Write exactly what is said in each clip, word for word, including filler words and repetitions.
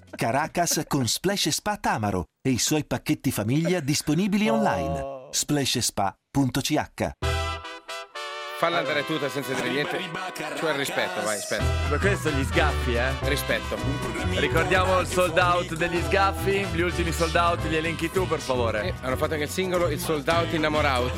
Caracas con Splash Spa Tamaro e i suoi pacchetti famiglia disponibili online. splash spa punto c h. Falla andare tutta senza dire niente. Cioè il rispetto, vai, aspetta. Ma questo gli sgaffi, eh? Rispetto. Ricordiamo il sold out degli sgaffi. Gli ultimi sold out li elenchi tu, per favore. Eh, hanno fatto anche il singolo, il sold out innamorato.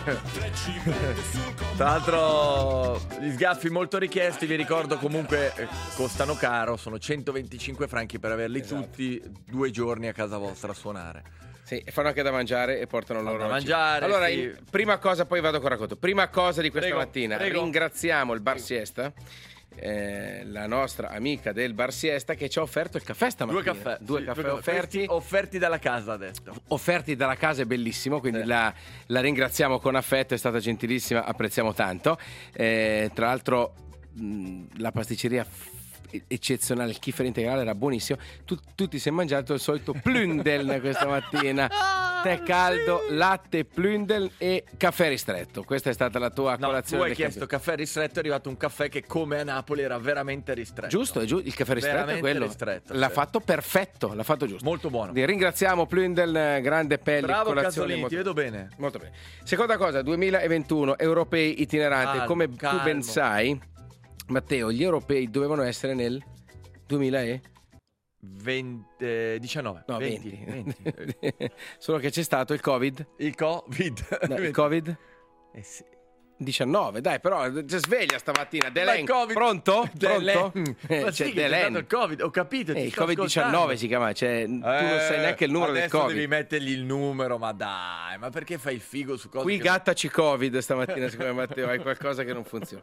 Tra l'altro gli sgaffi molto richiesti, vi ricordo comunque eh, costano caro, sono centoventicinque franchi per averli Esatto. tutti due giorni a casa vostra a suonare. Sì, e fanno anche da mangiare e portano Fanno loro da al cibo. mangiare, Allora, sì. in- prima cosa, poi vado con il racconto. Prima cosa di questa Prego, mattina, prego. ringraziamo il Bar Siesta, eh, la nostra amica del Bar Siesta che ci ha offerto il caffè stamattina. Due caffè, Due sì, caffè due offerti. offerti dalla casa, ha detto. Offerti dalla casa, è bellissimo, quindi Sì. la, la ringraziamo con affetto, è stata gentilissima, apprezziamo tanto. Eh, tra l'altro mh, la pasticceria f- eccezionale, il kefir integrale era buonissimo. Tu, tu ti sei mangiato il solito plündel questa mattina, tè caldo, latte plündel e caffè ristretto. Questa è stata la tua No, tu colazione hai del chiesto caffè ristretto, è arrivato un caffè che come a Napoli era veramente ristretto. Giusto, è giu- il caffè ristretto è Veramente quello. ristretto, l'ha sì. fatto perfetto, l'ha fatto giusto. Molto buono. Quindi ringraziamo Plündel, grande pelle, Bravo colazione Casolini, molto- ti vedo bene. Molto bene. Seconda cosa, duemilaventuno, europei itineranti. Calmo, Come tu calmo. ben sai, Matteo, gli europei dovevano essere nel duemila e? venti, eh, diciannove. No, venti, venti. venti. Solo che c'è stato il Covid. Il Covid. No, il Covid Eh sì. diciannove, dai, però c'è sveglia stamattina. Ma il Delen, Covid- pronto? Delen. Pronto? Ma Eh, sì, c'è che è Delen. stato il Covid, ho capito. Eh, ti il sto Covid diciannove ascoltando. si chiama, cioè, tu non Eh, sai neanche il numero del adesso Covid. devi mettergli il numero, ma dai, ma perché fai il figo su cose Qui che... gattaci Covid stamattina, secondo me, Matteo, hai qualcosa che non funziona.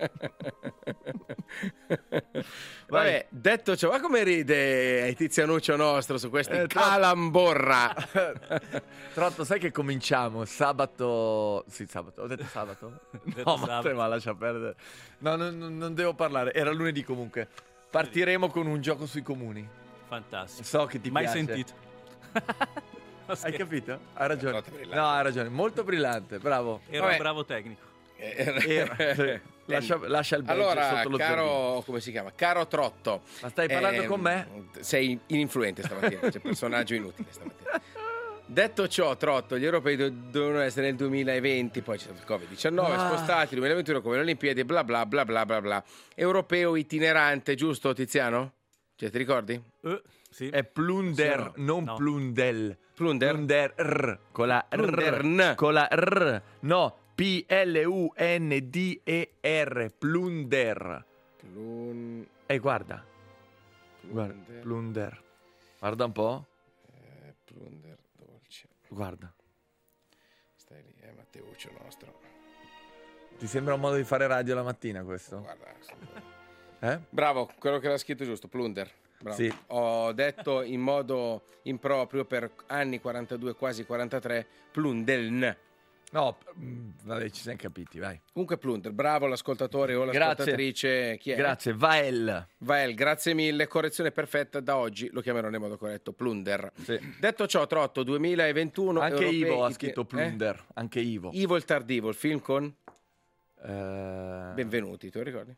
Vabbè, detto ciò, ma come ride il tizianuccio nostro su questi Eh, tra- calamborra? Tra l'altro sai che cominciamo sabato. Sì, sabato. Ho detto sabato? No, ma sabato. te, ma lascia perdere. No, non, non- non devo parlare. Era lunedì comunque. Partiremo con un gioco sui comuni. Fantastico. So che ti Mai piace. sentito. Hai capito? Hai ragione. Molto brillante. No, hai ragione. Molto brillante, bravo. Era Vabbè. un bravo tecnico. Era- sì. lascia, lascia il badge Allora, sotto lo zerbino. caro, come si chiama? Caro Trotto. Ma stai parlando ehm, con me? Sei ininfluente stamattina, c'è personaggio inutile stamattina. Detto ciò, Trotto, gli europei do- dovevano essere nel duemilaventi, poi c'è stato il covid diciannove, Ah. spostati, duemilaventuno come le Olimpiadi, bla bla bla bla bla bla. Europeo itinerante, giusto Tiziano? Cioè, ti ricordi? Eh, sì. È plunder, Sì, non no. plundel. Plunder? Plunder R, con la R. Plundern. Con la R. No, P L U N D E R. Plunder. Plun... E guarda, guarda, Plunder. plunder. Guarda un po'. eh, Plunder dolce. Guarda. Stai lì, eh, Matteuccio nostro. Ti sembra un modo di fare radio la mattina questo? Guarda. Eh? Bravo, quello che l'ha scritto giusto, Plunder. Bravo. Sì. Ho detto in modo improprio per anni quarantadue, quasi quarantatré, Plundeln. No, mm, vabbè, ci siamo capiti, vai. Comunque Plunder, bravo l'ascoltatore o Grazie. l'ascoltatrice. Chi è? Grazie, Vael. Vael, grazie mille. Correzione perfetta, da oggi lo chiamerò nel modo corretto, Plunder. Sì. Detto ciò, Trotto, duemilaventuno. Anche europei Ivo ha iti- scritto eh? plunder. Anche Ivo. Ivo il tardivo, il film con Eh, Benvenuti, te lo ricordi?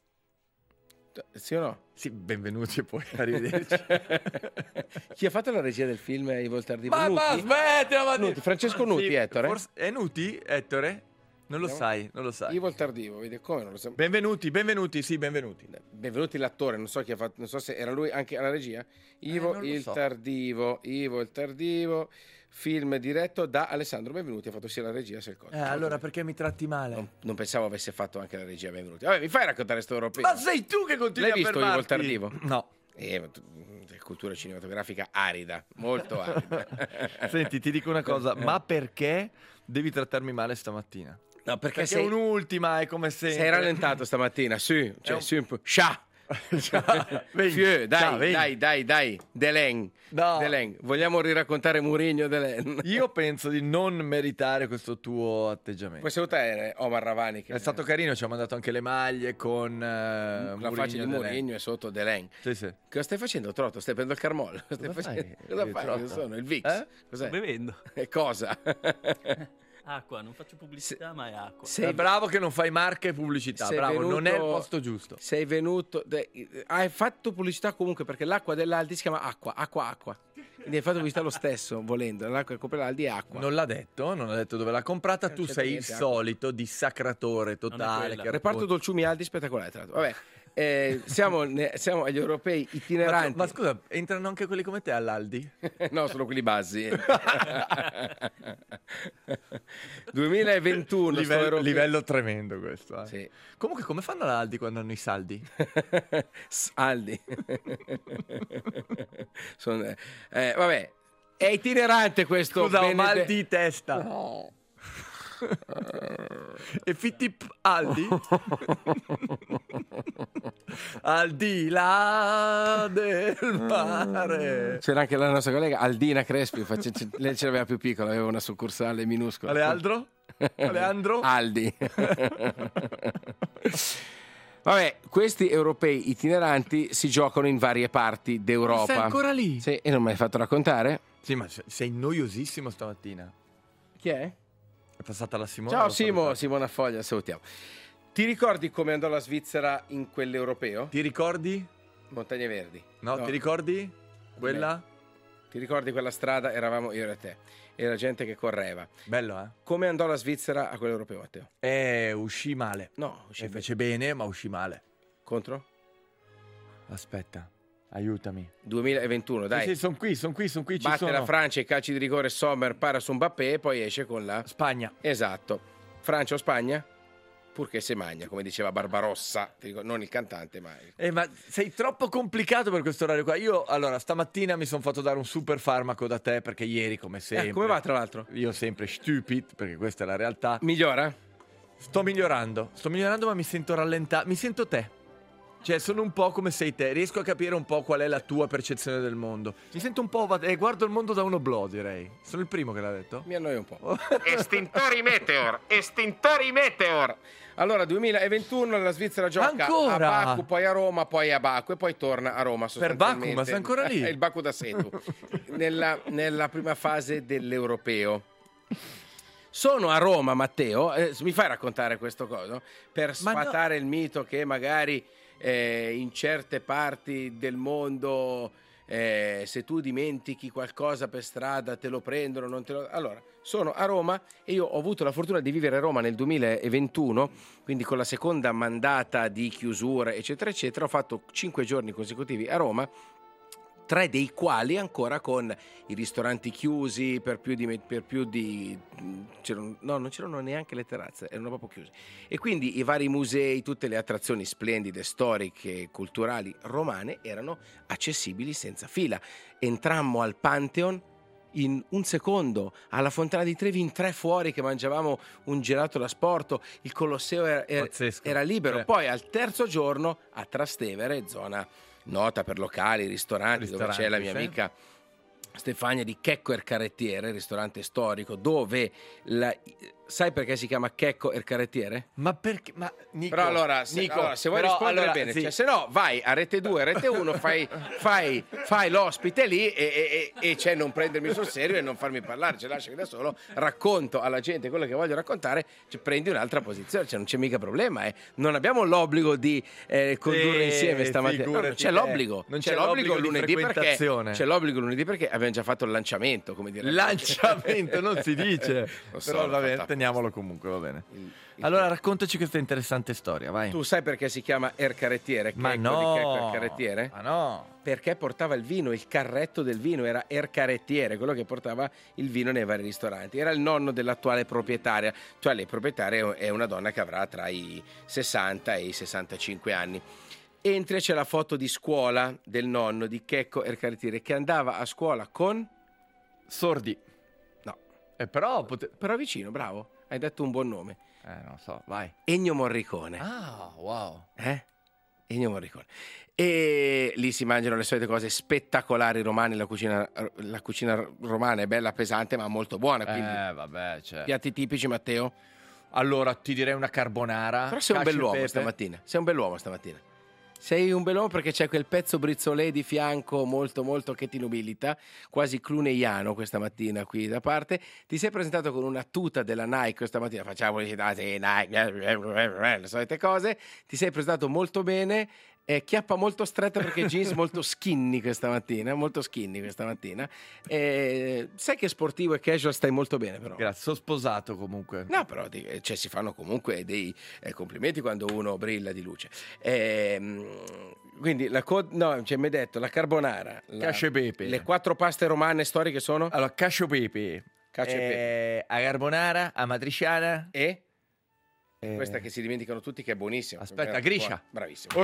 Sì o no? Sì, benvenuti e poi arrivederci. Chi ha fatto la regia del film Ivo il tardivo? ma, ma Nuti? smettila, ma Nuti, Francesco Nuti, Ettore? forse- È Nuti, Ettore? Non lo Vediamo. sai, non lo sai. Ivo il tardivo, vedi come non lo so. Benvenuti, benvenuti, sì, benvenuti. Benvenuti l'attore, non so chi ha fatto, non so se era lui anche alla regia. Ivo Eh, non lo il so. tardivo, Ivo il tardivo, film diretto da Alessandro Benvenuti, ha fatto sia la regia sia il coso. Eh, allora perché mi tratti male? non, non pensavo avesse fatto anche la regia Benvenuti. Vabbè, mi fai raccontare sto europeo? Ma sei tu che continui L'hai a visto fermarti? Ivo il tardivo? No. Eh, ma tu- cultura cinematografica arida, molto arida. Senti, ti dico una cosa, ma perché devi trattarmi male stamattina? No, perché, Perché sei, un'ultima è come se sei rallentato stamattina, sì, cioè, un- sì, un po'. Scià! Vedi? Fieu, dai, Ciao, vedi? dai, dai, dai, Delen. No. Delen. Vogliamo riraccontare Mourinho Delen? Io penso di non meritare questo tuo atteggiamento. Puoi salutare Omar Ravani che È stato carino, ci ha mandato anche le maglie con eh, la faccia di Mourinho. Mourinho e sotto Delen. Sì, sì. Cosa stai facendo, Trotto? Stai prendendo il Carmol? Stai Cosa facendo... fai, Cosa eh, fai? Trotto? Cosa sono? Il Vicks? Eh? Cos'è? Sto bevendo. E cosa? Acqua, non faccio pubblicità, Se- ma è acqua. sei- È bravo che non fai marche e pubblicità, sei bravo, venuto- non è il posto giusto. Sei venuto. de- hai fatto pubblicità comunque perché l'acqua dell'Aldi si chiama acqua, acqua, acqua. Quindi hai fatto pubblicità lo stesso, volendo. L'acqua che compra l'Aldi è acqua. Non l'ha detto, non ha detto dove l'ha comprata, Non tu c'è sei il niente, acqua. solito dissacratore totale. quella. che Reparto racconta- dolciumi Aldi spettacolare, tra l'altro. Vabbè, eh, siamo, ne- siamo agli europei Ma, itineranti. ma scusa, entrano anche quelli come te all'Aldi? No, sono quelli bassi. duemilaventuno sto Livello, europeo- livello tremendo questo. eh. Sì. Comunque come fanno all'Aldi quando hanno i saldi? S- Aldi. Sono- eh, vabbè, è itinerante questo. Scusa, ho mal benede- di testa. E Fittip Aldi? Al di là del mare. C'era anche la nostra collega Aldina Crespi, face- c- lei ce l'aveva più piccola, aveva una succursale minuscola. Aleandro? Aleandro? Aldi. Vabbè, questi europei itineranti si giocano in varie parti d'Europa. Sei ancora lì? Sì, e non me l'hai fatto raccontare? Sì, ma se- sei noiosissimo stamattina. Chi è? È passata la Simone. Ciao l'ho Simo, salutata. Simona Foglia, salutiamo. Ti ricordi come andò la Svizzera in quell'europeo? Ti ricordi? Montagne Verdi. No, ti ricordi? Quella? Ti ricordi quella strada? Eravamo io e te. Era gente che correva. Bello, eh? Come andò la Svizzera a quell'europeo, Matteo? Eh, uscì male. No, uscì E fece bene, ma uscì male. contro? Aspetta, aiutami. duemilaventuno, dai. Sì, sì, sono qui, sono qui, sono qui, ci Batte sono. la Francia, i calci di rigore Sommer para su Mbappé e poi esce con la... Spagna. Esatto. Francia o Spagna? Purché se magna, come diceva Barbarossa, ti dico, non il cantante, ma... Eh, ma sei troppo complicato per questo orario qua. Io, allora, stamattina mi sono fatto dare un super farmaco da te, perché ieri, come sempre... Eh, come va tra l'altro? Io sempre stupid, perché questa è la realtà. Migliora? Sto migliorando, sto migliorando, ma mi sento rallentato. Mi sento te. Cioè, sono un po' come sei te. Riesco a capire un po' qual è la tua percezione del mondo. Mi sento un po'... va- eh, guardo il mondo da uno blò, direi. Sono il primo che l'ha detto. Mi annoio un po'. Estintori Meteor! Estintori Meteor! Allora, duemilaventuno la Svizzera gioca Ancora? a Baku, poi a Roma, poi a Baku e poi torna a Roma Per Baku, sostanzialmente. ma sei ancora lì? È il Baku da Setu. nella, nella prima fase dell'europeo. Sono a Roma, Matteo, eh, mi fai raccontare questo coso? Per Ma no. sfatare il mito che magari eh, in certe parti del mondo eh, se tu dimentichi qualcosa per strada te lo prendono, non te lo... Allora, sono a Roma e io ho avuto la fortuna di vivere a Roma nel duemilaventuno, quindi con la seconda mandata di chiusura, eccetera, eccetera. Ho fatto cinque giorni consecutivi a Roma, tre dei quali ancora con i ristoranti chiusi per più di... Per più di c'erano, no, non c'erano neanche le terrazze, erano proprio chiuse. E quindi i vari musei, tutte le attrazioni splendide, storiche, culturali, romane, erano accessibili senza fila. Entrammo al Pantheon in un secondo, alla Fontana di Trevi in tre fuori che mangiavamo un gelato da sporto, il Colosseo era, era, Pazzesco. era libero. Sì. Poi al terzo giorno a Trastevere, zona nota per locali, ristoranti, Ristoranti, dove c'è la mia sì. amica Stefania di Checco er Carrettiere, ristorante storico, dove la... sai perché si chiama Checco er Carrettiere? Ma perché? Ma Nico, Però allora, se, Nico, allora, se vuoi però, rispondere allora, bene, sì. cioè, se no vai a Rete due, Rete uno, fai, fai, fai l'ospite lì e, e, e cioè non prendermi sul serio e non farmi parlare, cioè lasciami da solo, racconto alla gente quello che voglio raccontare, cioè, prendi un'altra posizione, cioè non c'è mica problema, eh. Non abbiamo l'obbligo di eh, condurre Eh, insieme stamattina, no, non figurati c'è te. l'obbligo, Non c'è, c'è l'obbligo, l'obbligo di lunedì perché frequentazione. c'è l'obbligo lunedì perché abbiamo già fatto il lanciamento, come dire. Lanciamento non si dice. Lo so, Però l'ho va bene, fatta teniamolo comunque, va bene. Il- il- Allora raccontaci questa interessante storia, vai. tu sai perché si chiama er Carrettiere? Ma Checco no. di Checco er Carrettiere? Ma no. Perché portava il vino, il carretto del vino era er Carrettiere, quello che portava il vino nei vari ristoranti. Era il nonno dell'attuale proprietaria, cioè la proprietaria è una donna che avrà tra i sessanta e i sessantacinque anni. Entri e c'è la foto di scuola del nonno di Checco er Carrettiere che andava a scuola con... Sordi. No, E però pote- però vicino, bravo, hai detto un buon nome. Eh, non so, vai. Ennio Morricone. Ah, wow. Eh? Ennio Morricone. E lì si mangiano le solite cose spettacolari romane, la cucina, la cucina romana è bella pesante ma molto buona, quindi Eh, vabbè, cioè. piatti tipici, Matteo. Allora, ti direi una carbonara. Però sei un cacio e bell'uomo pepe. stamattina, sei un bell'uomo stamattina. Sei un bell'uomo perché c'è quel pezzo brizzolé di fianco molto molto che ti nobilita, quasi cluneiano questa mattina qui da parte. Ti sei presentato con una tuta della Nike questa mattina, facciamo Nike, le solite cose. Ti sei presentato molto bene. Eh, chiappa molto stretta perché jeans molto skinny questa mattina, molto skinny questa mattina. Eh, sai che sportivo e casual stai molto bene però. Grazie, sono sposato comunque. No, però cioè, si fanno comunque dei eh, complimenti quando uno brilla di luce. Eh, quindi la co- no, cioè, mi hai detto la carbonara, la, Cacio e pepe. le quattro paste romane storiche sono? Allora, cacio e pepe. Cacio e eh, a carbonara, a matriciana e? Eh. Questa che si dimenticano tutti che è buonissima. Aspetta, gricia. Bravissimo.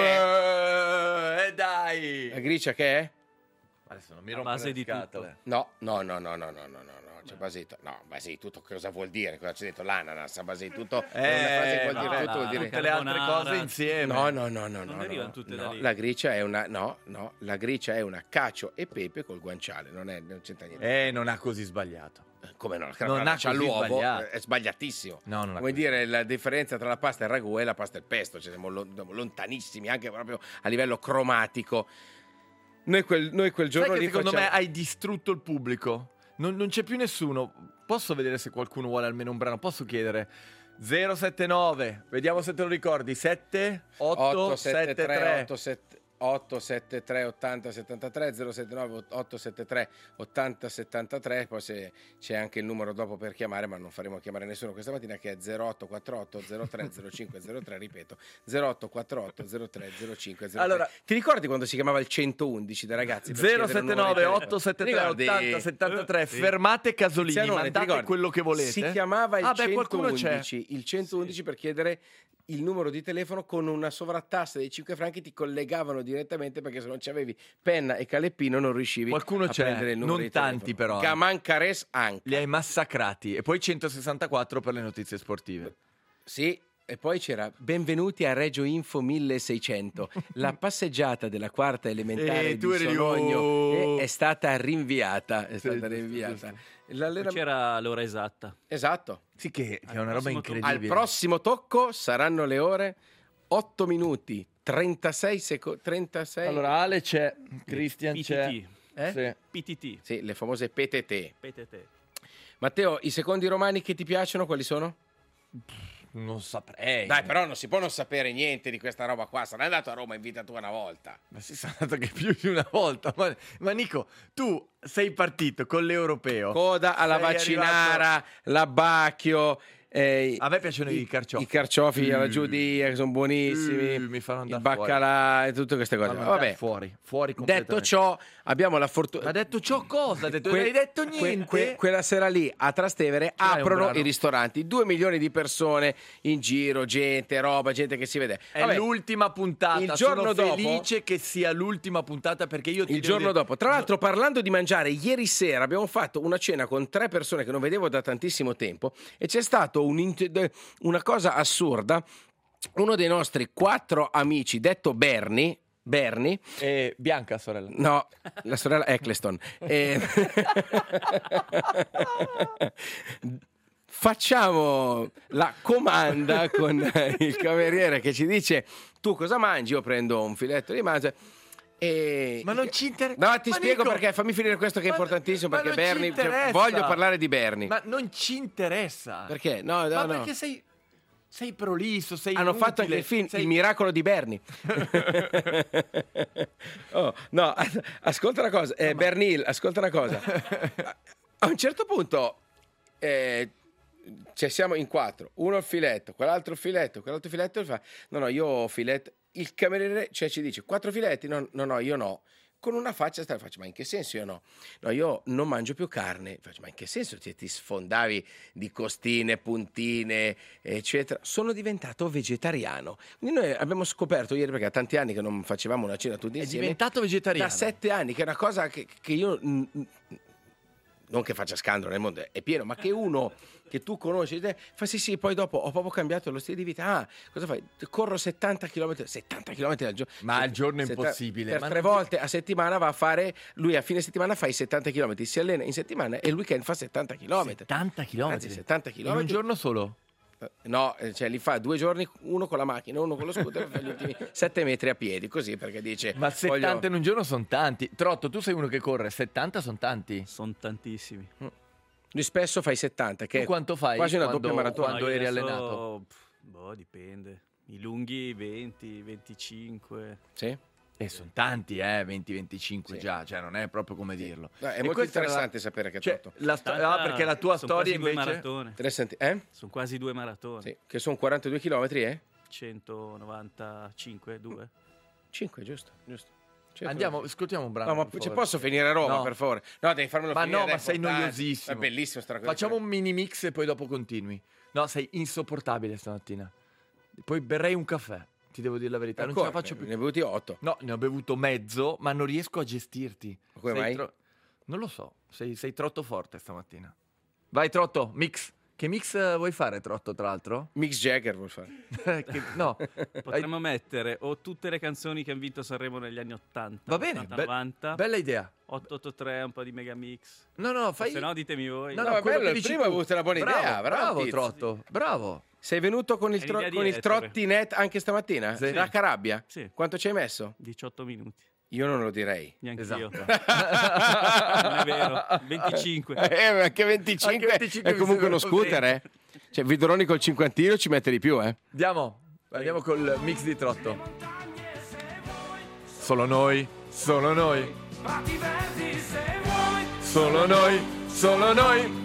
Eh, eh, dai. La gricia che è? Adesso non mi La rompo base le di scatole. No, no, no, no, no, no, no, no, c'è base di tutto. No, base di tutto cosa vuol dire? Cosa c'è detto? L'ananas, base di tutto. Eh, è una frase che vuol no, dire tutto, vuol no, dire tutte le altre carbonara. cose insieme. No, no, no, no, Non no, derivano no, tutte no. da lì. La gricia è una no, no, la gricia è una cacio e pepe col guanciale, non è non c'entra niente. Eh, non ha così sbagliato. Come no? La non carbonara ha c'ha così l'uovo, sbagliato. è sbagliatissimo. No, non ha Come così. dire, la differenza tra la pasta e il ragù e la pasta e il pesto, cioè siamo lo- lontanissimi anche proprio a livello cromatico. Noi quel, noi quel giorno Sai che lì secondo facciamo- me hai distrutto il pubblico. Non, non c'è più nessuno. Posso vedere se qualcuno vuole almeno un brano? Posso chiedere? zero sette nove, vediamo se te lo ricordi. sette otto sette tre otto sette tre ottanta settantatré zero sette nove otto sette tre ottanta settantatré, poi se c'è anche il numero dopo per chiamare, ma non faremo chiamare nessuno questa mattina, che è zero otto quattro otto zero tre zero cinque zero tre, ripeto zero otto quattro otto zero tre zero cinque zero tre. Allora, ti ricordi quando si chiamava il centoundici dai ragazzi? per zero chiedere un sette numero di nove telefono? otto sette Ti tre ricordi? ottanta settantatré. Sì. Fermate Casolini, Tizianone, ti mandate ricordi? quello che volete. Si chiamava il Ah, beh, qualcuno c'è. centoundici, il centoundici per chiedere il numero di telefono con una sovrattassa dei cinque franchi, ti collegavano direttamente perché se non c'avevi penna e caleppino non riuscivi Qualcuno a c'è, prendere il numero non di tanti telefono. però. Gaman Cares anche. Li hai massacrati. E poi centosessantaquattro per le notizie sportive. Sì, e poi c'era benvenuti a Reggio Info milleseicento. La passeggiata della quarta elementare E tu di eri lì, Sologno oh. è, è stata rinviata, è Sì, stata giusto, rinviata. giusto. L'allena- C'era l'ora esatta. Esatto. Sì, che, che è Al una roba prossimo tocco. Al incredibile. prossimo tocco saranno le ore otto minuti trentasei secondi trentasei. Allora, Ale c'è, Christian c'è. P T T. Eh? Sì. P T T. Sì, le famose P T T. P T T. Matteo, i secondi romani che ti piacciono quali sono? Non saprei. Dai, però non si può non sapere niente di questa roba qua. Sarai andato a Roma in vita tua una volta. Ma si sa dato che più di una volta. Ma, ma Nico, tu sei partito con l'europeo. Coda alla Sei Vaccinara, arrivato- l'abbacchio. eh, A me piacciono i carciofi. I carciofi alla Mm. giudia, che sono buonissimi. Mm, mi fanno il andare baccalà e tutte queste cose. fuori. Fanno andare Vabbè, fuori, fuori detto completamente. ciò, abbiamo la fortuna. Ma ha detto ciò cosa? Ha detto, Que- non hai detto que- niente? que- quella sera lì a Trastevere l'hai un aprono brano? i ristoranti, due milioni di persone in giro, gente, roba, gente che si vede. È Vabbè, l'ultima puntata. il giorno Sono dopo- felice che sia l'ultima puntata perché io ti il devo giorno dire- dopo. Tra l'altro, parlando di mangiare, ieri sera abbiamo fatto una cena con tre persone che non vedevo da tantissimo tempo e c'è stato un int- de- una cosa assurda. Uno dei nostri quattro amici, detto Bernie, Bernie, Eh, Bianca, sorella. no, la sorella Eccleston. Eh, facciamo la comanda con il cameriere che ci dice tu cosa mangi, io prendo un filetto di manzo e... Ma non ci interessa. No, ti Ma spiego Nico, perché, fammi finire questo che è ma- importantissimo, ma perché non ci Bernie, cioè, interessa. voglio parlare di Bernie. Ma non ci interessa. Perché? No, no, Ma no. perché sei, sei prolisso, sei Hanno inutile, fatto anche il film sei- Il miracolo di Bernie. Oh, no, as- ascolta una cosa, eh, Bernie Hill, ascolta una cosa. A- A un certo punto eh, cioè siamo in quattro, uno il filetto, quell'altro il filetto, quell'altro filetto e fa no, no, io ho filetto. Il cameriere cioè, ci dice quattro filetti? No, no, no, io no. Con una faccia strana, faccio, ma in che senso io no? No, io non mangio più carne. Faccio, ma in che senso ti, ti sfondavi di costine, puntine, eccetera? Sono diventato vegetariano. Quindi noi abbiamo scoperto ieri, perché ha tanti anni che non facevamo una cena tutti È insieme, diventato vegetariano. da sette anni, che è una cosa che, che io... mm, mm, non che faccia scandalo nel mondo, è pieno, ma che uno che tu conosci te, fa sì sì, poi dopo ho proprio cambiato lo stile di vita. Ah, cosa fai? Corro settanta chilometri, settanta chilometri al giorno. Ma al giorno è Setta- impossibile. Per Ma tre non- volte a settimana va a fare, lui a fine settimana fa i settanta chilometri, si allena in settimana e il weekend fa settanta chilometri. settanta chilometri. Anzi, settanta In un chilometri. giorno solo. No, cioè li fa due giorni, uno con la macchina, uno con lo scooter, fa gli ultimi sette metri a piedi, così perché dice... Ma settanta voglio... in un giorno sono tanti. Trotto, tu sei uno che corre, settanta sono tanti. Sono tantissimi. Mm. Lui spesso fai settanta, che tu quanto fai? Quasi una quando, doppia maratona. Quando No, io eri adesso, allenato? pff, boh, dipende. I lunghi venti, venticinque. Sì? E sono tanti, eh, venti venticinque Sì. già, cioè non è proprio come dirlo. No, è E molto questa era interessante la- sapere che cioè, Trotto. la sto- ah, perché la tua Sono storia quasi due invece... maratone. Interessanti, eh? Sono quasi due maratone. Sì, che sono quarantadue chilometri, eh? centonovantacinque, due. cinque, giusto, giusto. Certo. Andiamo, ascoltiamo un brano. No, ma per ci favore. posso finire a Roma, No. per favore? No, devi farmelo Ma finire. no, dai, ma sei portare. noiosissimo. È bellissimo sta cosa. Facciamo un mini mix e poi dopo continui. No, sei insopportabile stamattina. Poi berrei un caffè, ti devo dire la verità. Non ce la faccio più. Ne ho bevuti otto. No, ne ho bevuto mezzo, ma non riesco a gestirti. Come Sei mai? tro- Non lo so, sei, sei troppo forte stamattina. Vai Trotto, mix. Che mix eh, vuoi fare Trotto tra l'altro? Mix Jagger vuol fare. Che- no. Potremmo mettere o tutte le canzoni che hanno vinto Sanremo negli anni ottanta, Va bene, ottanta, be- novanta, bella idea. otto otto tre, un po' di Megamix. No, no, fai... Se no ditemi voi. No, No, no, è quello bello, che il dici primo tu. ha avuto una buona Bravo, idea, bravo, bravo Tizio. Trotto, bravo. Sei venuto con il, È tro- l'idea di con il Ettore. trottinet anche stamattina? Sì. Da Carabbia? Sì. Quanto ci hai messo? diciotto minuti. Io non lo direi. Neanche Esatto. io. Non è vero. venticinque. Eh, anche venticinque, Anche venticinque è comunque mi uno sembra scooter, eh. Cioè, Vidroni col cinquantino ci mette di più, eh. Andiamo, andiamo col mix di Trotto. Solo noi, solo noi. Solo noi, solo noi.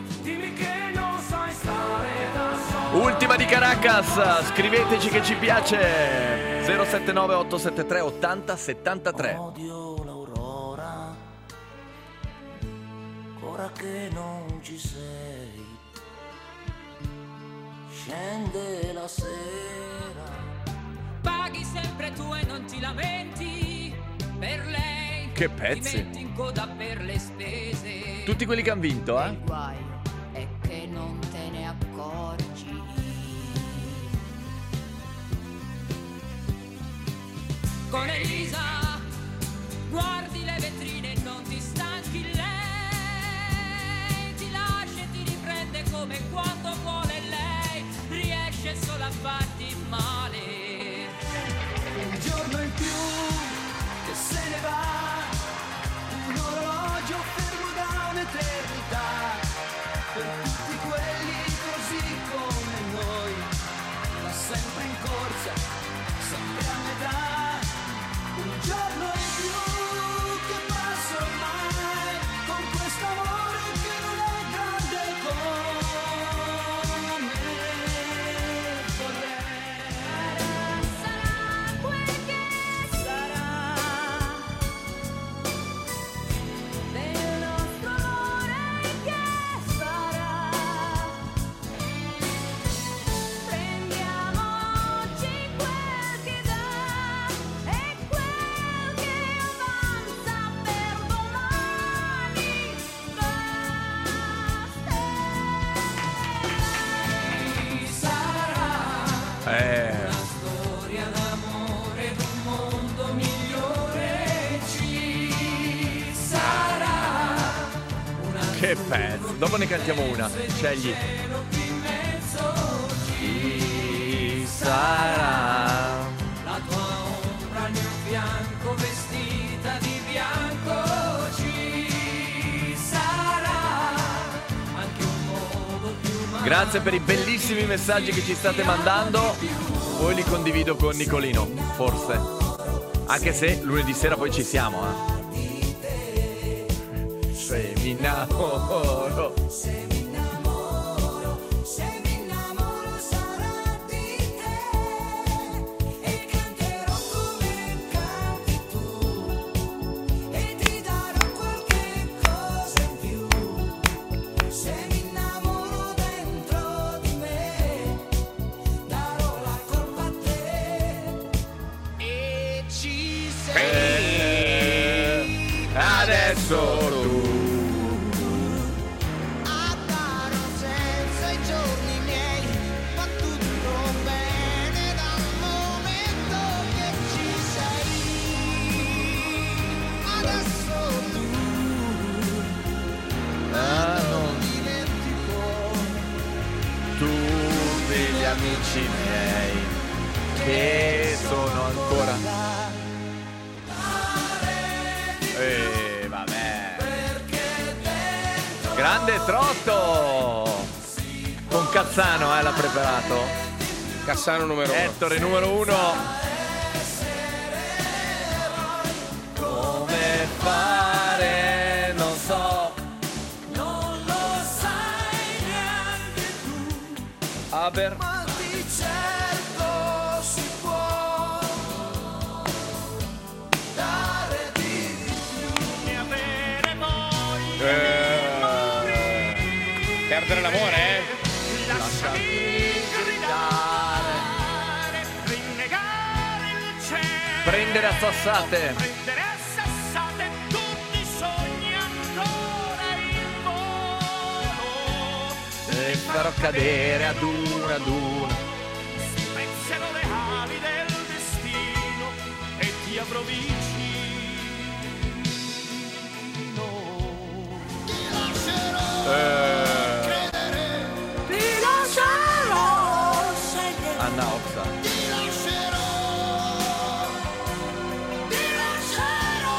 Ultima di Caracas, scriveteci che ci piace. zero sette nove otto sette tre ottanta settantatré. Odio l'aurora, ora che non ci sei, scende la sera. Paghi sempre tu e non ti lamenti per lei. Che pezzi. Ti metti in coda per le spese. Tutti quelli che hanno vinto, eh? Il guaio è che non te ne accorgi. Con Elisa guardi le vetrine e non ti stanchi, lei ti lascia e ti riprende come quando vuole lei, riesce solo a farti male. Un giorno in più che se ne va, un orologio fermo da un'eternità. Per tutti quelli così come noi, va sempre in corsa, sempre a metà. Un giorno in più che passa ormai, con questo amore che non è grande come vorrei. Sarà quel che sarà del nostro amore, che sarà. Prendiamo oggi quel che dà e quel che avanza per domani basterà. Eh. Storia d'amore d'un mondo migliore ci sarà. Che pezzo. Dopo ne cantiamo una. Scegli. Chi sarà? La tua ombra al mio fianco vestita di bianco ci sarà. Anche un modo più umano. Grazie per i bellissimi messaggi che ci state mandando. Poi li condivido con Nicolino, forse. Anche se lunedì sera poi ci siamo, eh. Se mi innamoro. Se mi innamoro, se mi innamoro sarà di te, e canterò come canti tu, e ti darò qualche cosa in più. Se mi innamoro dentro di me, darò la colpa a te, e ci sei. Adesso tu. A dare un senso ai giorni miei, va tutto bene dal momento che ci sei. Adesso tu Ah, non dimentico tutti gli amici miei che sono ancora. Eh, vabbè. Grande Trotto. Con Cazzano, eh, l'ha preparato. Cassano numero uno. Ettore numero uno. Come fare, non so. Non lo sai neanche tu, Aber. ma di certo si può dare di più e avere voglia Eh, perdere l'amore, eh? lasciami gridare, rinnegare il cielo, Prendere a sassate. prendere a sassate tutti i sogni ancora in volo. E farò cadere ad una ad una. Spezzerò le ali del destino e ti avrò vicino. Ti lascerò Eh, credere, ti lascerò scegliere, Anna Oxa. ti lascerò, ti lascerò.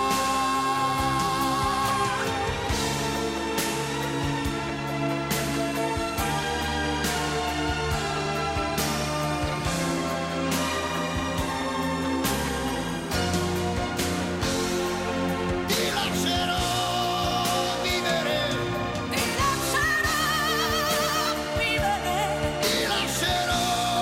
Ti lascerò vivere, ti lascerò vivere, ti lascerò,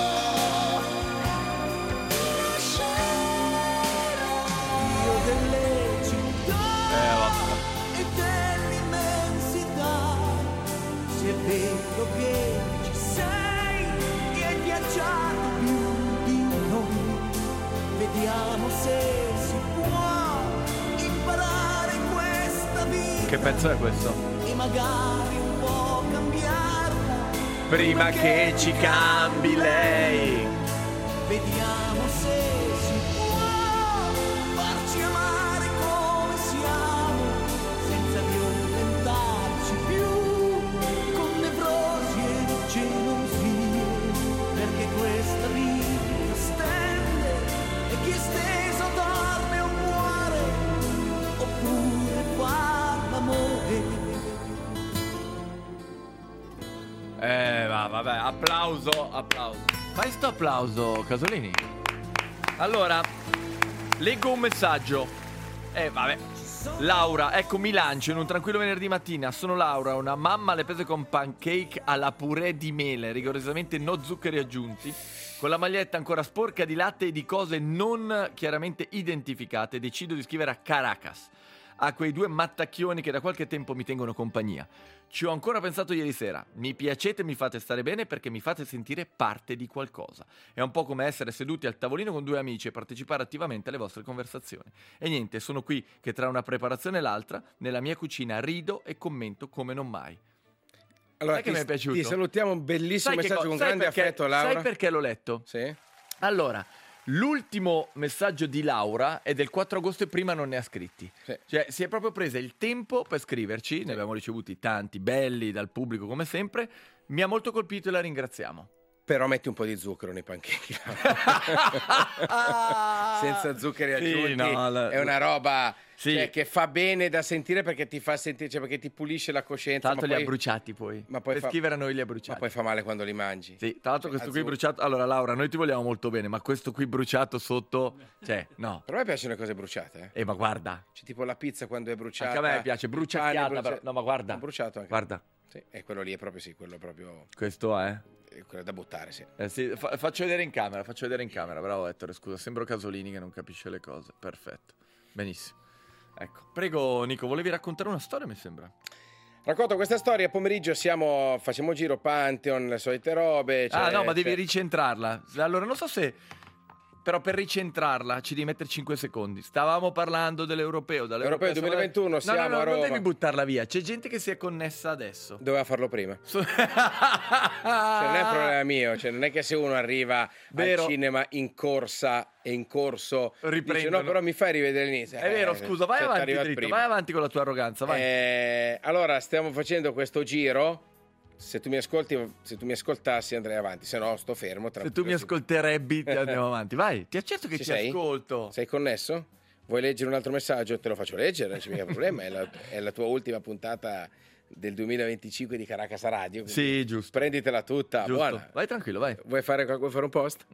ti lascerò. Io delle città Eh, vabbè. e dell'immensità, se è vero che ci sei e hai viaggiato più di noi, vediamo se si può imparare questa vita Che pezzo è questo? e magari un po' cambiarla. Prima che ci cambi lei. Vediamo se si può farci amare come siamo, senza violentarci più, con nevrosi e gelosie, perché questa vita stende e chi è steso dorme o muore, oppure fa l'amore. Eh, va, vabbè, applauso, applauso. Fai sto applauso, Casolini. Allora, leggo un messaggio. Eh, vabbè. Laura, ecco, mi lancio in un tranquillo venerdì mattina. Sono Laura, una mamma alle prese con pancake alla purè di mele, rigorosamente no zuccheri aggiunti, con la maglietta ancora sporca di latte e di cose non chiaramente identificate. Decido di scrivere a Caracas, a quei due mattacchioni che da qualche tempo mi tengono compagnia. Ci ho ancora pensato ieri sera. Mi piacete e mi fate stare bene perché mi fate sentire parte di qualcosa. È un po' come essere seduti al tavolino con due amici e partecipare attivamente alle vostre conversazioni. E niente, sono qui che tra una preparazione e l'altra, nella mia cucina rido e commento come non mai. Allora, Sai che ti, mi è piaciuto? ti salutiamo, un bellissimo Sai che messaggio co- con sai grande perché- affetto, Laura. Sai perché l'ho letto? Sì? Allora, l'ultimo messaggio di Laura è del quattro agosto e prima non ne ha scritti. Sì. Cioè, si è proprio presa il tempo per scriverci, ne abbiamo ricevuti tanti, belli, dal pubblico come sempre. Mi ha molto colpito e la ringraziamo. Però metti un po' di zucchero nei pancake. Senza zuccheri Sì, aggiunti. no, la- È una roba Sì. cioè, che fa bene da sentire perché ti fa sentire, cioè, perché ti pulisce la coscienza. Tra l'altro ma li ha poi, bruciati poi. ma poi per fa- scrivere a noi li ha ma bruciati. poi fa male quando li mangi. Sì, tra l'altro questo qui Azzurro. bruciato. Allora, Laura, noi ti vogliamo molto bene, ma questo qui bruciato sotto. Cioè, no. Per me piacciono le cose bruciate. Eh. Eh, ma guarda. C'è tipo la pizza quando è bruciata. Anche a me piace, il pane bruciacchiata, brucia- però. No, ma guarda. Ho bruciato anche. Guarda, Sì, e quello lì è proprio sì, quello proprio questo è. eh, quello da buttare, sì. Eh sì, fa- faccio vedere in camera, faccio vedere in camera. Bravo Ettore, scusa, sembro Casolini che non capisce le cose. Perfetto. Benissimo. Ecco. Prego, Nico, volevi raccontare una storia, mi sembra? Racconto questa storia, pomeriggio siamo, facciamo giro Pantheon, le solite robe. ah, cioè- no, ma devi cioè- ricentrarla. Allora, non so se... Però per ricentrarla ci devi mettere cinque secondi. Stavamo parlando dell'europeo. Europeo duemilaventuno, siamo no, no, no, a Roma. non devi buttarla via. C'è gente che si è connessa adesso. Doveva farlo prima. So- Cioè, non è un problema mio, cioè, non è che se uno arriva Vero. al cinema in corsa e in corso dice Riprendono. no, però mi fai rivedere l'inizio. È vero, scusa, vai cioè, avanti t'arriva dritto, prima. vai avanti con la tua arroganza, vai. Eh, allora, stiamo facendo questo giro Se tu mi ascolti, se tu mi ascoltassi andrei avanti, se no sto fermo. Tra Se tu mi ascolterebbi, ti andiamo avanti. Vai, ti accetto che Ci ti sei? ascolto. Sei connesso? Vuoi leggere un altro messaggio? Te lo faccio leggere, non c'è mica problema. È la, è la tua ultima puntata del duemilaventicinque di Caracas Radio. Sì, giusto. Prenditela tutta, Giusto. buona. Vai tranquillo, vai. Vuoi fare, vuoi fare un post?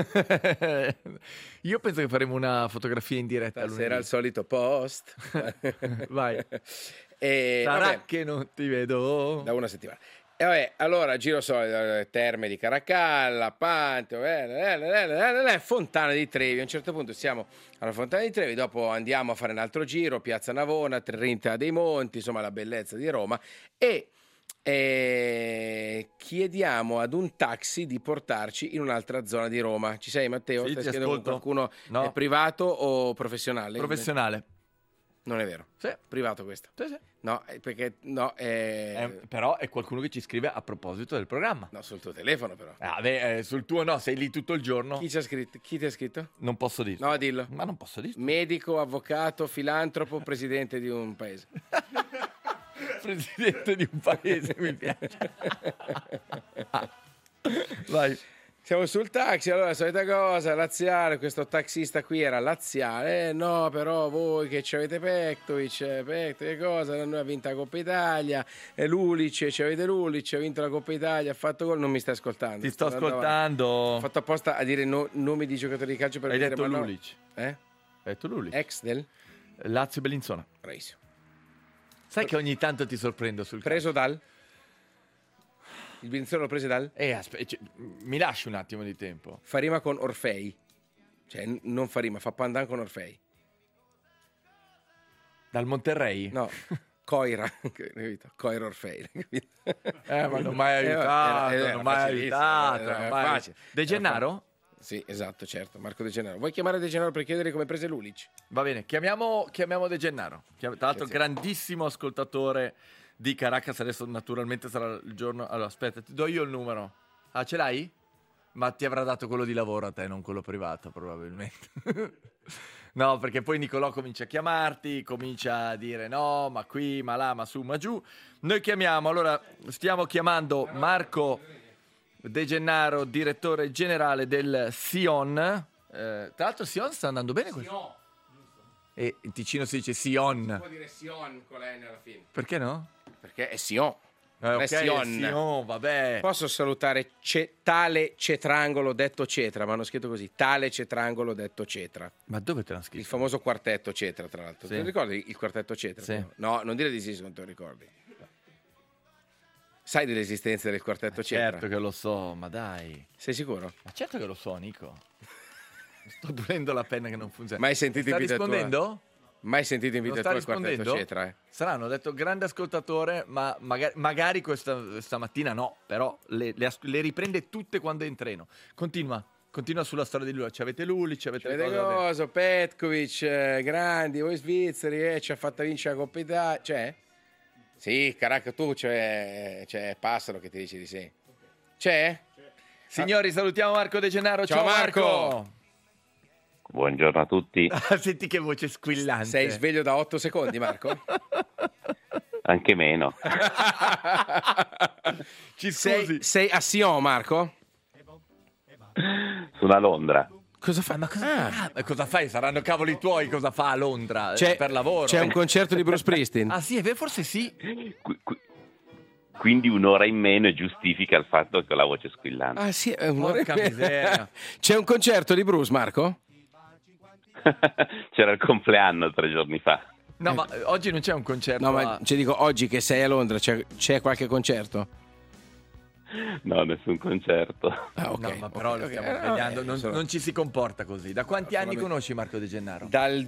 Io penso che faremo una fotografia in diretta. Stasera al solito post. Vai. E, Sarà vabbè, che non ti vedo. da una settimana. E vabbè, allora giro solito, eh, Terme di Caracalla, Panteo, eh, eh, eh, eh, eh, Fontana di Trevi. A un certo punto siamo alla Fontana di Trevi, dopo andiamo a fare un altro giro, Piazza Navona, Trinità dei Monti, insomma la bellezza di Roma, e eh, chiediamo ad un taxi di portarci in un'altra zona di Roma. Ci sei, Matteo? Sì, Stai ti chiedendo ascolto. qualcuno No. è privato o professionale? Professionale. Non è vero. Sì. Privato questo. Sì, sì. No, eh, perché no, è... Eh, però è qualcuno che ci scrive a proposito del programma. no, sul tuo telefono però. Ah, beh, eh, sul tuo no, sei lì tutto il giorno. Chi ci ha scritto? Chi ti ha scritto? Non posso dirlo. No, dillo. Ma non posso dirlo. Medico, avvocato, filantropo, presidente di un paese. Presidente di un paese, mi piace. Ah. Vai. Siamo sul taxi, allora la solita cosa, laziale, questo taxista qui era laziale, eh no però voi che ci avete Pektovic, eh, Pektovic, che cosa, noi ha vinto la Coppa Italia, e Lulic, ci avete Lulic, ha vinto la Coppa Italia, ha fatto gol, non mi stai ascoltando. Ti sto andando avanti. ascoltando. Ho fatto apposta a dire no- nomi di giocatori di calcio per Hai vedere, detto ma no. Lulic. Eh? Hai detto Lulic. Ex del? Lazio Bellinzona. Bravissimo. Sai che ogni tanto ti sorprendo sul Preso dal? Il Bellinzona lo prese dal? Eh, aspe- cioè, mi lasci un attimo di tempo. Fa rima con Orfei. Cioè, n- non fa rima, fa pandan con Orfei. Dal Monterrey? No, Coira, capito? Coira Orfei, capito? Eh, ma non mai Eh, aiutato, era- era non mai facilissimo, aiutato. era non mai- facile. De Gennaro? Sì, esatto, certo, Marco De Gennaro. Vuoi chiamare De Gennaro per chiedere come prese Lulic? Va bene, chiamiamo, chiamiamo De Gennaro. Chiam- Tra l'altro, Grazie. grandissimo ascoltatore di Caracas. Adesso, naturalmente, sarà il giorno. Allora, aspetta, ti do io il numero. Ah, ce l'hai? Ma ti avrà dato quello di lavoro a te, non quello privato, probabilmente. No, perché poi Nicolò comincia a chiamarti, comincia a dire no, ma qui, ma là, ma su, ma giù. Noi chiamiamo, allora, stiamo chiamando Marco De Gennaro, direttore generale del Sion. Eh, tra l'altro Sion sta andando bene questo. E in Ticino si dice Sion. Può dire Sion con la N alla fine. Perché no? Perché è Sion. Eh, Non è ok, Sion. Sion, vabbè. Posso salutare ce- tale cetrangolo detto Cetra, ma hanno scritto così, tale cetrangolo detto Cetra. Ma dove te l'ha Il scritto? famoso quartetto Cetra, tra l'altro. Sì. Ti ricordi il quartetto Cetra? Sì. No, non dire di sì se non te lo ricordi. Sai dell'esistenza del quartetto Cetra? Certo che lo so, ma dai. Sei sicuro? Ma certo che lo so, Nico. Sto prendendo la penna che non funziona. Mai sentito Sta in vita tua? rispondendo? Mai sentito in Non vita sta tua il quartetto rispondendo? Cetra? Eh? Saranno, ho detto, grande ascoltatore, ma magari, magari questa stamattina no, però le, le as- le riprende tutte quando è in treno. Continua, continua sulla storia di lui. Ci avete Luli, ci avete... Avete le cose da dire. cosa? Petkovic, eh, grandi, voi svizzeri, eh, ci ha fatta vincere la Coppa Italia. C'è? Sì, Caracca, tu c'è, c'è Passaro che ti dice di sì. C'è? Signori, salutiamo Marco De Gennaro. Ciao, Ciao, Marco. Marco. Buongiorno a tutti, Ah, senti che voce squillante. Sei sveglio da otto secondi, Marco? anche meno. Ci scusi. sei, sei a Sion, Marco? Sono a Londra. Cosa fai? Ma cosa... Ah, ma cosa fai? Saranno cavoli tuoi cosa fa a Londra? C'è- Eh, per lavoro? C'è un concerto di Bruce Springsteen. Ah sì, è vero, forse sì. Qui- qui- Quindi un'ora in meno giustifica il fatto che ho la voce squillante. Ah sì, è un'ora Porca in- miseria. C'è un concerto di Bruce, Marco? C'era il compleanno tre giorni fa. No, ma eh, oggi non c'è un concerto. No, ma a- ci dico, oggi che sei a Londra, c'è, c'è qualche concerto? No, nessun concerto. Ah, ok. No, ma però ok, lo ok. stiamo Eh, svegliando, vabbè, non, sono- non ci si comporta così. Da quanti anni solamente- conosci Marco De Gennaro? Dal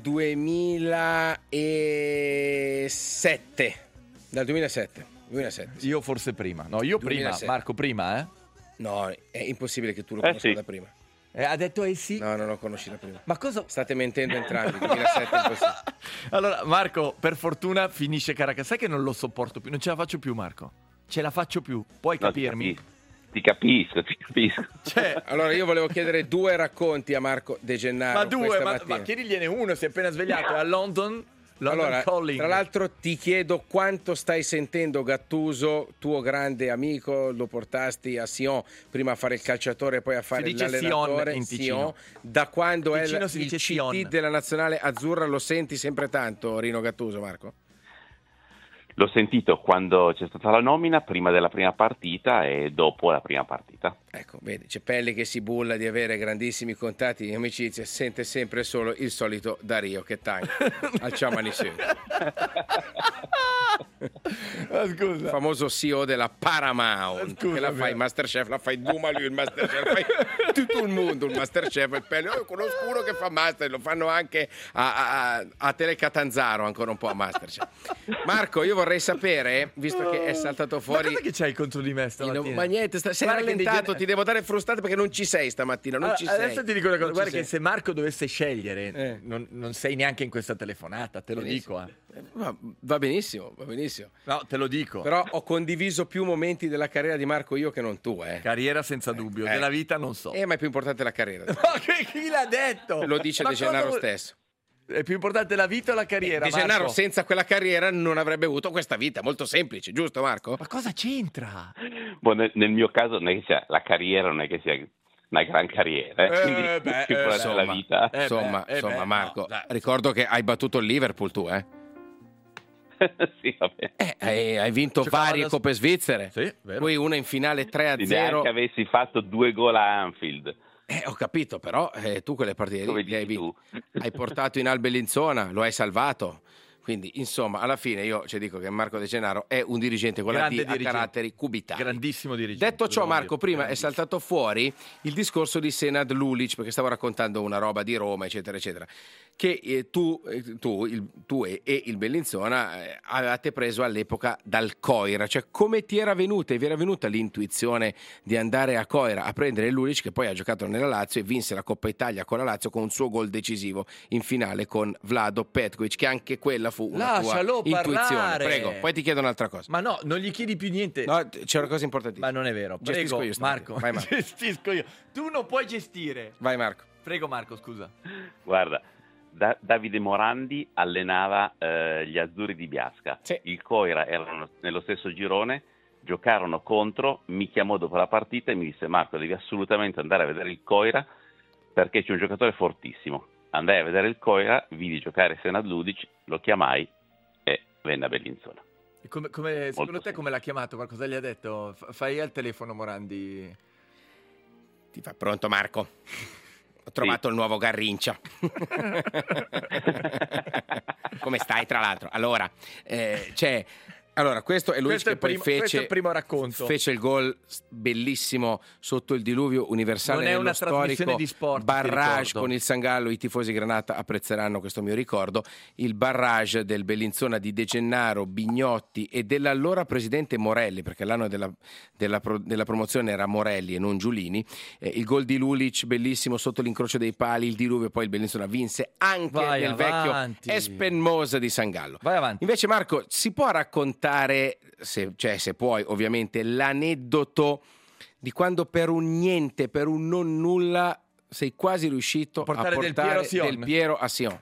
duemilasette. Dal duemilasette. duemilasette sì. Io forse prima. No, io prima. duemilasette. Marco prima, eh? No, è impossibile che tu lo Eh, conosca sì. da prima. Eh, ha detto eh sì. No, non lo conosci da prima. Ma cosa... State mentendo entrambi. duemilasette è impossibile. Allora, Marco, per fortuna finisce Caracas. Sai che non lo sopporto più, non ce la faccio più, Marco. Ce la faccio più. Puoi No, ti capirmi? capisco. Ti capisco, ti capisco. Cioè, Allora, io volevo chiedere due racconti a Marco De Gennaro. ma due, questa ma, mattina. ma chiedigliene uno, si è appena svegliato, è a London. London allora, Calling. tra l'altro ti chiedo quanto stai sentendo Gattuso, tuo grande amico, lo portasti a Sion prima a fare il calciatore, poi a fare dice l'allenatore. Sion in Ticino. Da quando In Ticino è si il dice C T Sion. della nazionale azzurra, lo senti sempre tanto Rino Gattuso, Marco? L'ho sentito quando c'è stata la nomina, prima della prima partita e dopo la prima partita. Ecco, vedi, c'è Pelli che si bulla di avere grandissimi contatti di amicizia, sente sempre solo il solito Dario che tanga al Ciamani Sud. Ma scusa. Il famoso C E O della Paramount, Scusa, che la fai beh. Masterchef, la fai Duma lui il Masterchef, fai tutto il mondo il Masterchef, il Pelli, io conosco uno che fa Master, lo fanno anche a, a, a Telecatanzaro ancora un po' a Masterchef. Marco, io vorrei sapere, visto che è saltato fuori... Ma cosa che c'hai contro di me stamattina? Ma niente, sta, sei Guarda che rallentato, dei- ti devo dare frustate perché non ci sei stamattina, non Ah, ci sei. adesso ti dico una cosa, Non ci guarda sei. che se Marco dovesse scegliere, Eh. non, non sei neanche in questa telefonata, te lo Benissimo. dico. eh. Eh, Va, va benissimo, va benissimo. No, te lo dico. Però ho condiviso più momenti della carriera di Marco io che non tu, eh. Carriera senza dubbio, Eh. della vita non so. Eh, ma è più importante la carriera. Ma che, chi l'ha detto? Lo dice Ma De Gennaro cosa vuol- stesso. È più importante la vita o la carriera, De Gennaro Marco? senza quella carriera non avrebbe avuto questa vita, molto semplice, giusto Marco? Ma cosa c'entra? Boh, nel, nel mio caso non è che sia la carriera, non è che sia una gran carriera, eh, Eh, quindi beh, più eh, importante insomma. la vita. Eh, insomma, beh, eh, insomma beh, Marco, no, dai. ricordo che hai battuto il Liverpool tu, eh? Sì, vabbè. Eh, hai, hai vinto Giocava varie da- coppe svizzere. Sì, vero. Poi una in finale tre a Se zero. neanche avessi fatto due gol a Anfield. Eh, ho capito, però eh, tu quelle partite Come lì le hai dici vinte. tu. Hai portato in Albellinzona, lo hai salvato. Quindi, insomma, alla fine io ci dico che Marco De Gennaro è un dirigente con la Grande D a dirigente. caratteri cubitali. Grandissimo dirigente. Detto ciò, devo Marco, dire. prima è Grandissimo. saltato fuori il discorso di Senad Lulic, perché stavo raccontando una roba di Roma, eccetera, eccetera. Che eh, tu, eh, tu, il, tu e, e il Bellinzona eh, avevate preso all'epoca dal Coira. Cioè, come ti era venuta? E vi era venuta l'intuizione di andare a Coira a prendere Lulic, che poi ha giocato nella Lazio e vinse la Coppa Italia con la Lazio con un suo gol decisivo in finale con Vlado Petkovic, che anche quella fu una Lascialo tua intuizione. parlare. Prego, poi ti chiedo un'altra cosa. Ma no, non gli chiedi più niente. No, c'è una cosa importantissima. Ma non è vero. Gestisco Prego, io stamattina. Marco. Vai, Marco. Gestisco io. Tu non puoi gestire. Vai Marco. Prego Marco, scusa. Guarda, Da- Davide Morandi allenava eh, gli azzurri di Biasca. Sì. Il Coira erano nello stesso girone, giocarono contro, mi chiamò dopo la partita e mi disse: Marco, devi assolutamente andare a vedere il Coira perché c'è un giocatore fortissimo. Andai a vedere il Coira, vidi giocare Senad Lulic, lo chiamai e venne a Bellinzona. E come, come- secondo te semplice. come l'ha chiamato? Qualcosa gli ha detto? F- fai al telefono Morandi. Ti fa pronto Marco? Ho trovato il nuovo Garrincia. Come stai tra l'altro? Allora, eh, c'è... Allora, questo è lui Questo è che il poi primo- questo fece, è il primo racconto. fece il gol s- bellissimo sotto il diluvio universale Non è nello una trasmissione storico di sport, ti barrage ricordo. con il Sangallo. I tifosi Granata apprezzeranno questo mio ricordo. Il barrage del Bellinzona di De Gennaro, Bignotti e dell'allora presidente Morelli, perché l'anno della, della pro- della promozione era Morelli e non Giulini. Eh, il gol di Lulic bellissimo sotto l'incrocio dei pali, il diluvio, poi il Bellinzona vinse anche Vai nel avanti. vecchio Espen Mosa di Sangallo. Vai avanti. Invece Marco, si può raccontare, se, cioè se puoi ovviamente, l'aneddoto di quando per un niente, per un non nulla, sei quasi riuscito Portare a Del portare Piero a Sion. Del Piero a Sion.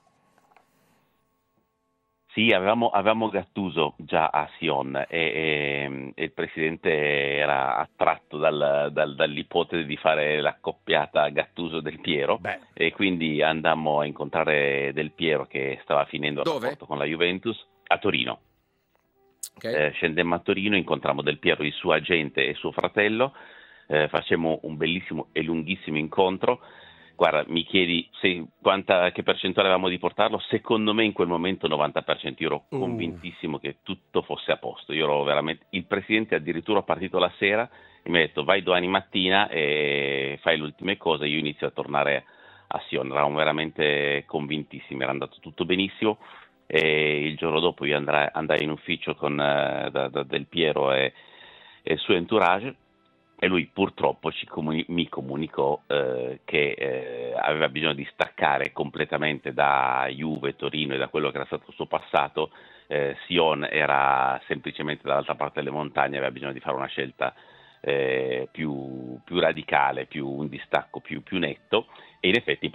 Sì, avevamo, avevamo Gattuso già a Sion e, e- e il presidente era attratto dal- dal- dall'ipotesi di fare l'accoppiata Gattuso-Del Piero. Beh. E quindi andammo a incontrare Del Piero che stava finendo il Dove? rapporto con la Juventus a Torino. Ok? Eh, scendemmo a Torino, incontrammo Del Piero, il suo agente e suo fratello, eh, facemmo un bellissimo e lunghissimo incontro. Guarda, mi chiedi se, quanta, che percentuale avevamo di portarlo? Secondo me in quel momento novanta per cento, io ero Uh. convintissimo che tutto fosse a posto. Io ero veramente, il presidente addirittura è partito la sera e mi ha detto vai domani mattina e fai le ultime cose, io inizio a tornare a Sion. Eravamo veramente convintissimi, era andato tutto benissimo. E il giorno dopo io andrai, andai in ufficio con eh, da- da- Del Piero e, e il suo entourage e lui purtroppo ci comuni- mi comunicò eh, che eh, aveva bisogno di staccare completamente da Juve, Torino e da quello che era stato il suo passato. eh, Sion era semplicemente dall'altra parte delle montagne, aveva bisogno di fare una scelta eh, più, più radicale, più un distacco più, più netto, e in effetti poi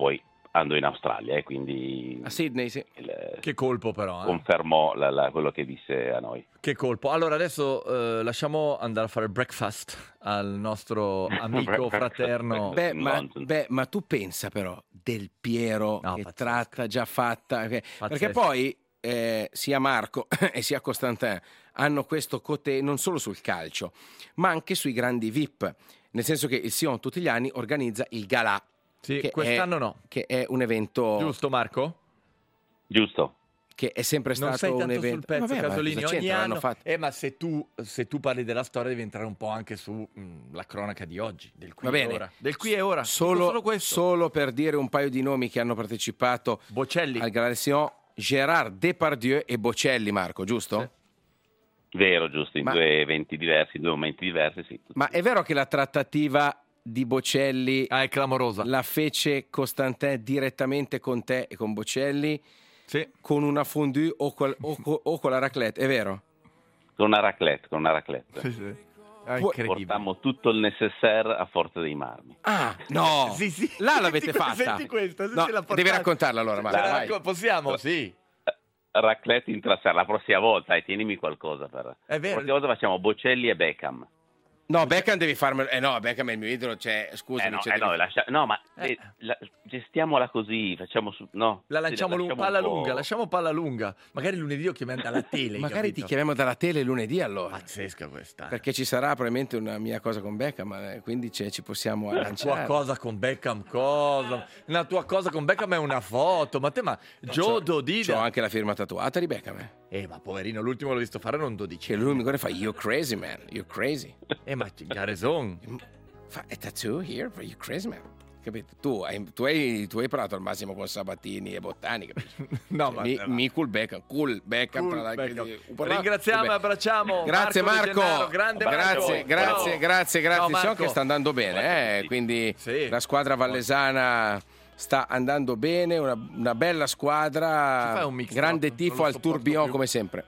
andò in Australia e quindi A Sydney, sì. il- Che colpo però, eh. confermò la- la- quello che disse a noi. Che colpo. Allora adesso eh, lasciamo andare a fare breakfast al nostro amico Breakfast. fraterno. Beh in ma, London. beh, ma tu pensa però Del Piero No, che pazzesco. tratta già fatta, che- perché Pazzesco. poi eh, sia Marco e sia Costantin hanno questo cote non solo sul calcio, ma anche sui grandi V I P, nel senso che il Sion tutti gli anni organizza il Galà, Sì, che quest'anno è, no. che è un evento Giusto Marco? Giusto. che è sempre Non stato sei un tanto evento. sul pezzo, Vabbè, ma Casolini, cosa ogni c'entra? L'hanno anno. fatto. Eh, ma se tu, se tu parli della storia devi entrare un po' anche sulla cronaca di oggi, del qui Va e bene. ora. Del qui e ora. Dico Solo, solo questo. solo per dire un paio di nomi che hanno partecipato Bocelli. al Galà del Sion, Gérard Depardieu e Bocelli, Marco, giusto? Sì. Vero, giusto, in Ma- due eventi diversi, in due momenti diversi, sì. Ma è vero che la trattativa di Bocelli Ah, è clamorosa. la fece Costantin direttamente con te e con Bocelli, Sì. con una fondue o, col- o co- o con la raclette, è vero? Con una raclette, con una raclette. Sì, sì. È Pu- incredibile. Portammo tutto il necessaire a Forza dei Marmi. Ah, no! Sì, sì. Là l'avete Senti que- fatta. senti questa, sì, No, sì, l'ha devi portata. raccontarla allora, Marco, Ce la vai. racco- Possiamo? Sì. Raclette in trasera, la prossima volta, dai, tienimi qualcosa per... È La vero. prossima volta facciamo Bocelli e Beckham. No, Beckham devi farmelo. Eh no, Beckham è il mio idolo, cioè, scusa, Eh no, eh no, lascia- no, ma Eh. eh, la- gestiamola così, facciamo su... No, La lanciamo Sì, lu- lasciamo palla un po'. lunga, lasciamo palla lunga. Magari lunedì lo chiamiamo dalla tele. hai Magari ti capito? chiamiamo dalla tele lunedì allora. Pazzesca questa. Perché ci sarà probabilmente una mia cosa con Beckham, eh, quindi ce- ci possiamo La tua lanciare. cosa con Beckham, cosa? La tua cosa con Beckham è una foto, ma te ma Joe Dodida. C'ho anche la firma tatuata di Beckham, eh. Eh, ma poverino, l'ultimo l'ho visto fare non dodici. Che lui mi guarda e fa, you're crazy man, you're crazy. Eh, ma Garezon. Fa, a tattoo here, you crazy man. Capito? Tu hai, tu, hai, tu hai parlato al massimo con Sabatini e Bottani, capito? No, ma mi, mi cool Beckham, cool Beckham. Cool tra la- Beckham. un po' là, Ringraziamo e vabbè. abbracciamo Grazie Marco De Marco, Gennaro, grande Marco. grazie, grazie, Bravo. grazie, grazie. Ciao, So Marco. che sta andando bene, eh? Quindi Sì. la squadra vallesana sta andando bene, una, una bella Ci squadra, fai un mix grande up? tifo Non lo al sopporto tourbillon più. come sempre.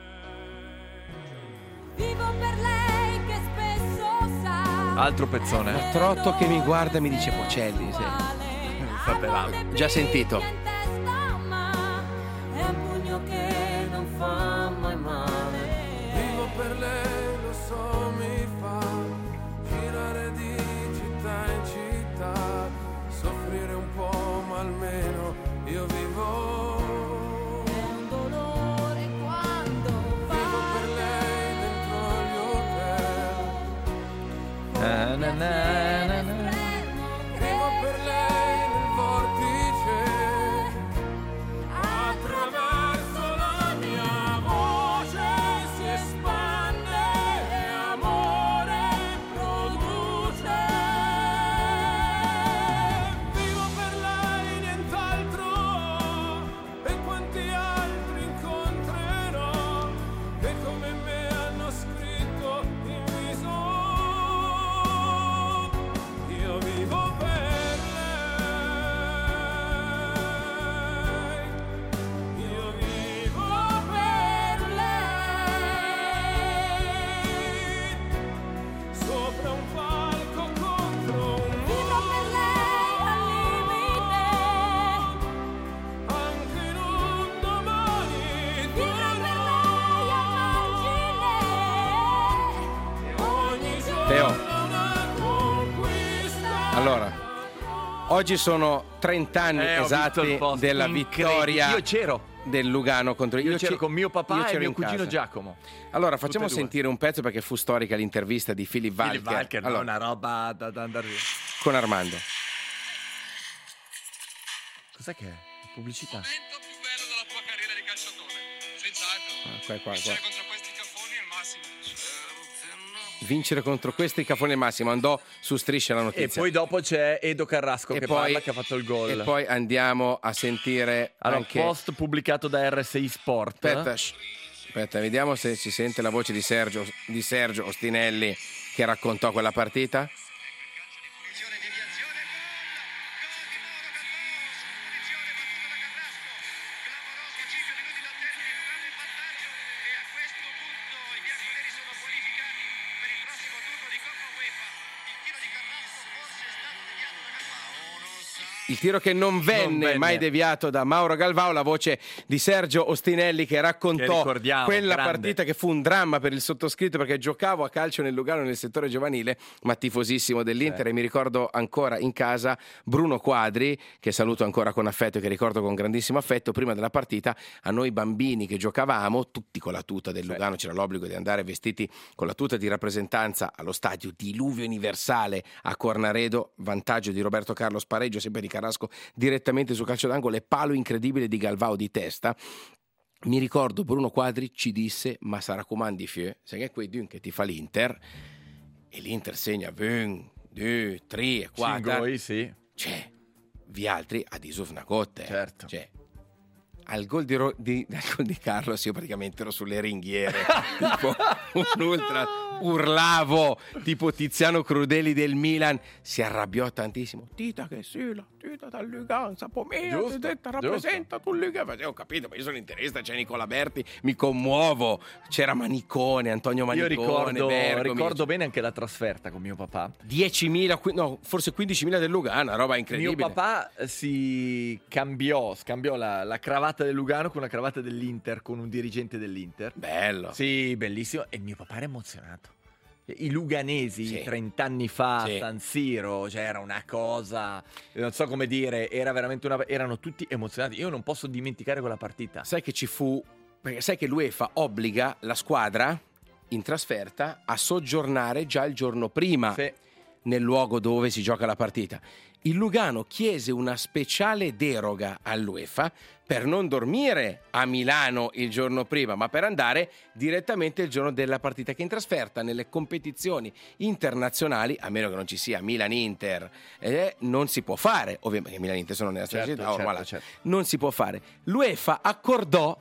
Vivo per lei che spesso sa. Altro pezzone, eh? Trotto che mi guarda e mi dice Bocelli, sì. Fratello. Già sentito. È un pugno che non fa mai male. Vivo per lei, lo so, mi fa girare di città in città, soffrire un po', ma almeno io vivo. È un dolore quando Vivo va. per lei dentro gli hotel, Na, na, na, na, na. vivo per lei nel vortice, attraverso la mia voce si espande e amore produce. Vivo per lei, nient'altro, e quanti altri incontrerò che come me hanno scritto in viso. Io vivo per lei, io vivo per lei, sopra un palco contro un Vivo per lei al limite. anche in un domani Vivo per lei a margine. ogni giorno Teo. una conquista. Allora, oggi sono trenta anni Eh, ho visto esatti il post. della Incredibile. vittoria Io c'ero. del Lugano contro Io c'ero ci- con mio io papà e c'ero mio in cugino casa. Giacomo. Allora, facciamo Tutte e due. sentire un pezzo perché fu storica l'intervista di Philip Walker, Philip Walker, no, Allora, una roba da, da andare via. con Armando. Cos'è che è? Pubblicità. momento più bello della tua carriera di calciatore, senz'altro. Ah, qua, qua, qua. Vincere contro questi cafoni è il massimo. Vincere contro questi cafoni al massimo, andò su Striscia la E notizia. poi dopo c'è Edo Carrasco E che poi- parla, che ha fatto il gol. E poi andiamo a sentire Allora, anche... post pubblicato da R sei Sport. Aspetta, shh. Aspetta, vediamo se si sente la voce di Sergio, di Sergio Ostinelli che raccontò quella partita. Il tiro che non venne, Non venne. mai deviato da Mauro Galvao, la voce di Sergio Ostinelli che raccontò Che ricordiamo, quella grande. partita che fu un dramma per il sottoscritto perché giocavo a calcio nel Lugano nel settore giovanile, ma tifosissimo dell'Inter, e mi ricordo ancora in casa Bruno Quadri, che saluto ancora con affetto e che ricordo con grandissimo affetto, prima della partita a noi bambini che giocavamo, tutti con la tuta del Lugano, c'era l'obbligo di andare vestiti con la tuta di rappresentanza allo stadio Diluvio Universale a Cornaredo, vantaggio di Roberto Carlos, pareggio sempre di Carrasco direttamente su calcio d'angolo e palo incredibile di Galvao di testa. Mi ricordo Bruno Quadri ci disse: ma sarà comandi fieu, sai che quei due che ti fa l'Inter e l'Inter segna un, due, tre e quattro, Cingoi, sì. cioè vi altri a disuf una cotte, Certo. cioè al gol di, Ro- di, al gol di Carlos io praticamente ero sulle ringhiere tipo un ultra, urlavo tipo Tiziano Crudeli del Milan, si arrabbiò tantissimo. Tita che sì, la tita dal Lugano, Sapomea, Giusto, Tita rappresenta tu Lugano. Ho capito, ma io sono interista, c'è Nicola Berti, mi commuovo, c'era Manicone, Antonio Io Manicone, ricordo, Bergomi. ricordo bene anche la trasferta con mio papà. diecimila, qui- no, forse quindicimila del Lugano, una roba incredibile. Mio papà si cambiò, scambiò la, la cravatta del Lugano con la cravatta dell'Inter, con un dirigente dell'Inter. Bello. Sì, bellissimo. E mio papà era emozionato. I luganesi Sì. trent'anni fa Sì. a San Siro, cioè era una cosa, non so come dire, era veramente una, erano tutti emozionati. Io non posso dimenticare quella partita. Sai che ci fu, perché sai che l'UEFA obbliga la squadra in trasferta a soggiornare già il giorno prima Sì. nel luogo dove si gioca la partita. Il Lugano chiese una speciale deroga all'UEFA per non dormire a Milano il giorno prima, ma per andare direttamente il giorno della partita, che in trasferta nelle competizioni internazionali, a meno che non ci sia Milan-Inter, eh, non si può fare, ovviamente Milan-Inter sono nella stessa Certo, città, certo, ormai certo. non si può fare. L'UEFA accordò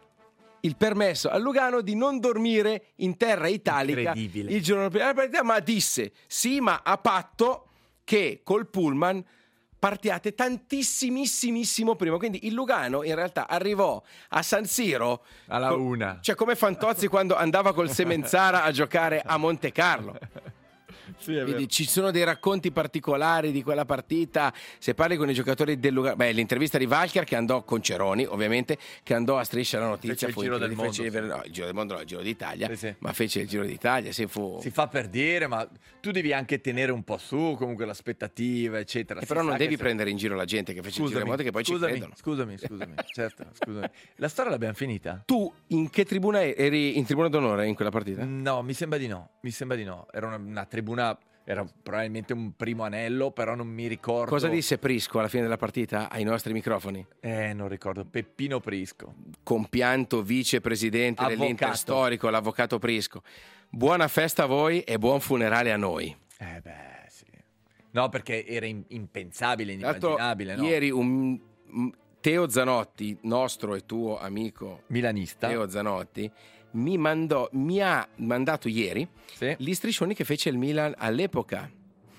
il permesso al Lugano di non dormire in terra italica Incredibile. il giorno prima della partita, ma disse sì, ma a patto che col pullman partiate tantissimissimissimo prima. Quindi il Lugano in realtà arrivò a San Siro Alla co- una. cioè come Fantozzi quando andava col Semenzara a giocare a Monte Carlo. Sì, è vero. Quindi ci sono dei racconti particolari di quella partita. Se parli con i giocatori del Lugano, beh, l'intervista di Valchiar che andò con Ceroni, ovviamente, che andò a Striscia la notizia, Fece il fu Giro del incredibile, fece- Mondo, no, il Giro del Mondo, no, il Giro d'Italia, Sì, sì. ma fece il Giro d'Italia, sì, fu. Si fa per dire, ma tu devi anche tenere un po' su comunque l'aspettativa, eccetera. E Si però non sa devi che se- prendere in giro la gente che fece il Giro del Mondo, che poi scusami, ci credono. Scusami, scusami, certo, scusami. La storia l'abbiamo finita? Tu in che tribuna eri? In tribuna d'onore in quella partita? No, mi sembra di no, mi sembra di no. Era una, una tribuna, era probabilmente un primo anello, però non mi ricordo. Cosa disse Prisco alla fine della partita ai nostri microfoni? Eh, non ricordo. Peppino Prisco. Compianto vicepresidente Avvocato. dell'Inter storico, l'avvocato Prisco. Buona festa a voi e buon funerale a noi. Eh beh, sì. No, perché era in- impensabile, Tra l'altro, inimmaginabile, no? ieri un un- Teo Zanotti, nostro e tuo amico Milanista. Teo Zanotti, mi mandò, mi ha mandato ieri Sì. gli striscioni che fece il Milan all'epoca,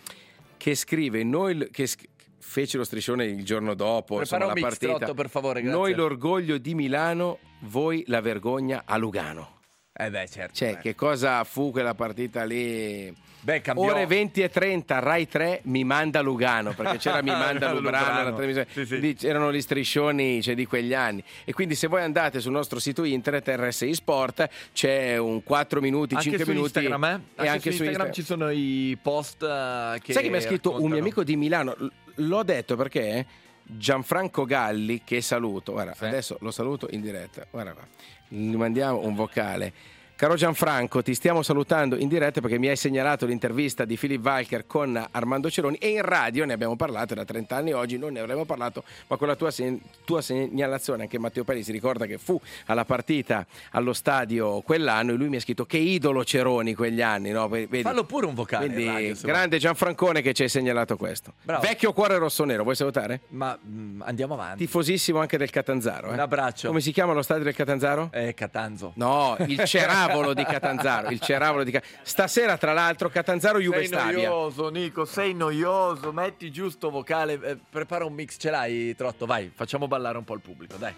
che scrive noi che sc- fece lo striscione il giorno dopo, Prepara insomma, un la mix partita. trotto, per favore, grazie. Noi l'orgoglio di Milano, voi la vergogna a Lugano. Eh beh, certo. Cioè, eh. che cosa fu quella partita lì? Beh, cambiò. Ore venti e trenta, Rai tre mi manda Lugano, perché c'era mi manda Lubrano, Lubrano. la televisione. Sì, sì. Lì c'erano gli striscioni, cioè, di quegli anni. E quindi se voi andate sul nostro sito internet R S I Sport c'è un quattro minuti, Anche cinque su minuti Instagram, eh? e Anche, anche su Instagram ci sono i post eh, che Sai che mi ha scritto un raccontano. mio amico di Milano? L- L'ho detto perché Gianfranco Galli, che saluto, guarda, Sì. adesso lo saluto in diretta, guarda qua, gli mandiamo un vocale. Caro Gianfranco, ti stiamo salutando in diretta perché mi hai segnalato l'intervista di Philip Walker con Armando Ceroni e in radio ne abbiamo parlato da trenta anni, oggi non ne avremmo parlato, ma con la tua, se- tua segnalazione anche Matteo Peri si ricorda che fu alla partita allo stadio quell'anno e lui mi ha scritto che idolo Ceroni quegli anni, no? Vedi? Fallo pure un vocale in Quindi radio, se grande Gianfrancone che ci hai segnalato questo. Bravo. Vecchio cuore rossonero, vuoi salutare? Ma mm, andiamo avanti. Tifosissimo anche del Catanzaro. Eh? Un abbraccio. Come si chiama lo stadio del Catanzaro? Eh, Catanzo. No, il Ceravolo di Catanzaro. Il Ceravolo di Ca- Stasera, tra l'altro, Catanzaro Juve Sei Stabia. noioso, Nico, sei noioso. Metti giusto vocale. eh, prepara un mix, ce l'hai, Trotto? Vai, facciamo ballare un po' il pubblico, dai.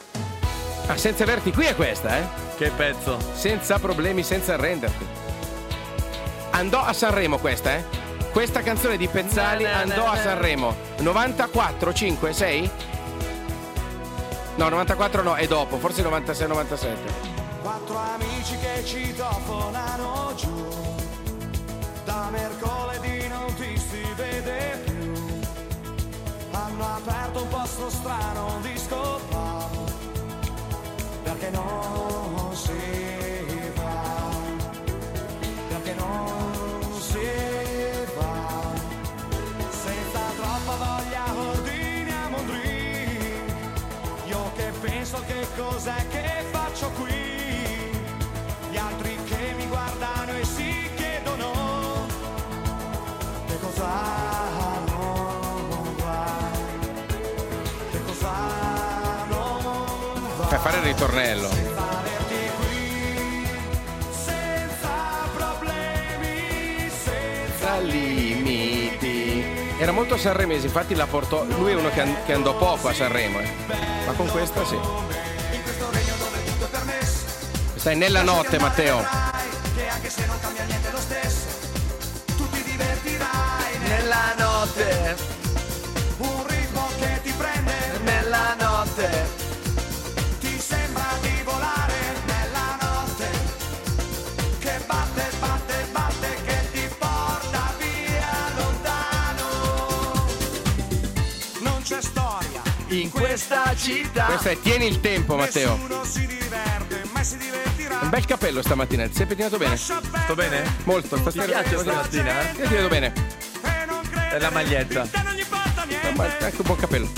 Ah, senza averti qui è questa, eh? Che pezzo. Senza problemi, senza arrenderti. Andò a Sanremo questa, eh? Questa canzone di Pezzali andò a Sanremo novantaquattro, cinque, sei? No, novantaquattro no, è dopo, forse novantasei novantasette. Quattro amici che ci tofonano giù, da mercoledì non ti si vede più. Hanno aperto un posto strano, un disco pub, perché non si va, perché non si va. Senza troppa voglia ordiniamo un drink. Io che penso che cos'è che faccio qui. Gli altri che mi guardano e si chiedono che cosa non va, che cosa non va. Fai fare il ritornello. Senza averti qui, senza problemi, senza Limiti. Era molto sanremese, infatti la portò. Lui è uno che, and- che andò poco a Sanremo, eh. Ma con questa sì. in questo regno dove tutto è permesso. Stai nella notte, Matteo. Che anche se non cambia niente lo stesso, tu ti divertirai Nella notte, un ritmo che ti prende, nella notte, ti sembra di volare nella notte, che batte, batte, batte, che ti porta via lontano. Non c'è storia in questa città. Questa è Tieni il tempo, Matteo. nessuno si diverte, mai si divertirà. Un bel capello stamattina, ti sei pettinato bene? Sto bene? Molto, Ti stasera. piace stamattina? Ti sei pettinato bene. E non crede, È la maglietta. te non gli importa niente. Ma anche un buon capello.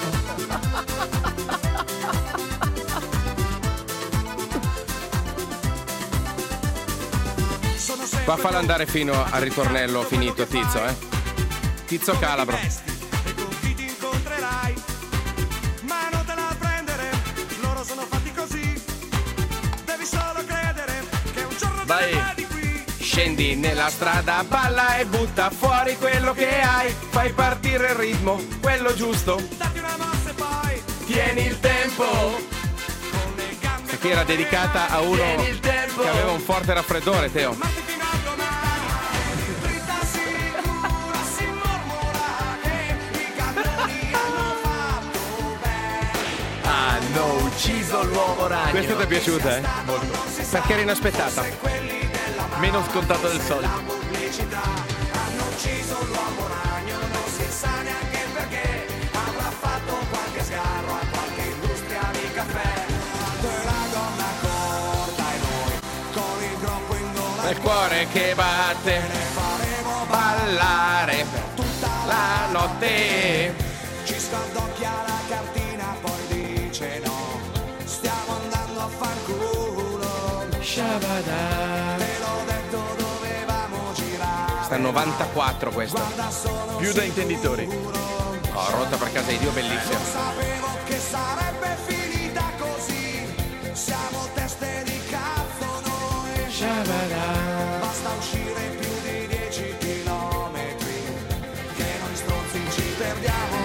Sono sempre Qua fallo andare fino al ritornello finito, Tizio, eh. Tizio Calabro. e con chi ti incontrerai, ma non te la prendere, loro sono fatti così, devi solo credere che un giorno te Vai. ne vai di qui. Scendi nella strada, balla e butta fuori quello che hai. Fai partire il ritmo, quello giusto. Datti una mossa e poi Tieni il tempo. con le gambe Questa qui era dedicata a uno Tieni il tempo. che aveva un forte raffreddore, Teo. marti fino a domani, dritta sicura si mormora che i cannoni hanno fatto bene. Hanno ucciso l'uomo ragno. Questa ti è piaciuta, eh? Molto. Perché era inaspettata. Meno scontato del solito. Pubblicità hanno ucciso l'uomo ragno, non si sa neanche perché, avrà fatto qualche sgarro a qualche industria di caffè. Quella donna corta e noi con il groppo in gola Il cuore che batte, faremo ballare tutta la notte. ci scaldocchia la cartina, poi dice no, stiamo andando a fanculo. Shabada. Te l'ho detto, dovevamo girare. Sta a novantaquattro questa. Guarda, sono Più da intenditori. Oh, rotta per casa di Dio, bellissima. sapevo che sarebbe finita così. Siamo teste di cazzo noi. Basta uscire più di dieci chilometri, che noi stronzi ci perdiamo.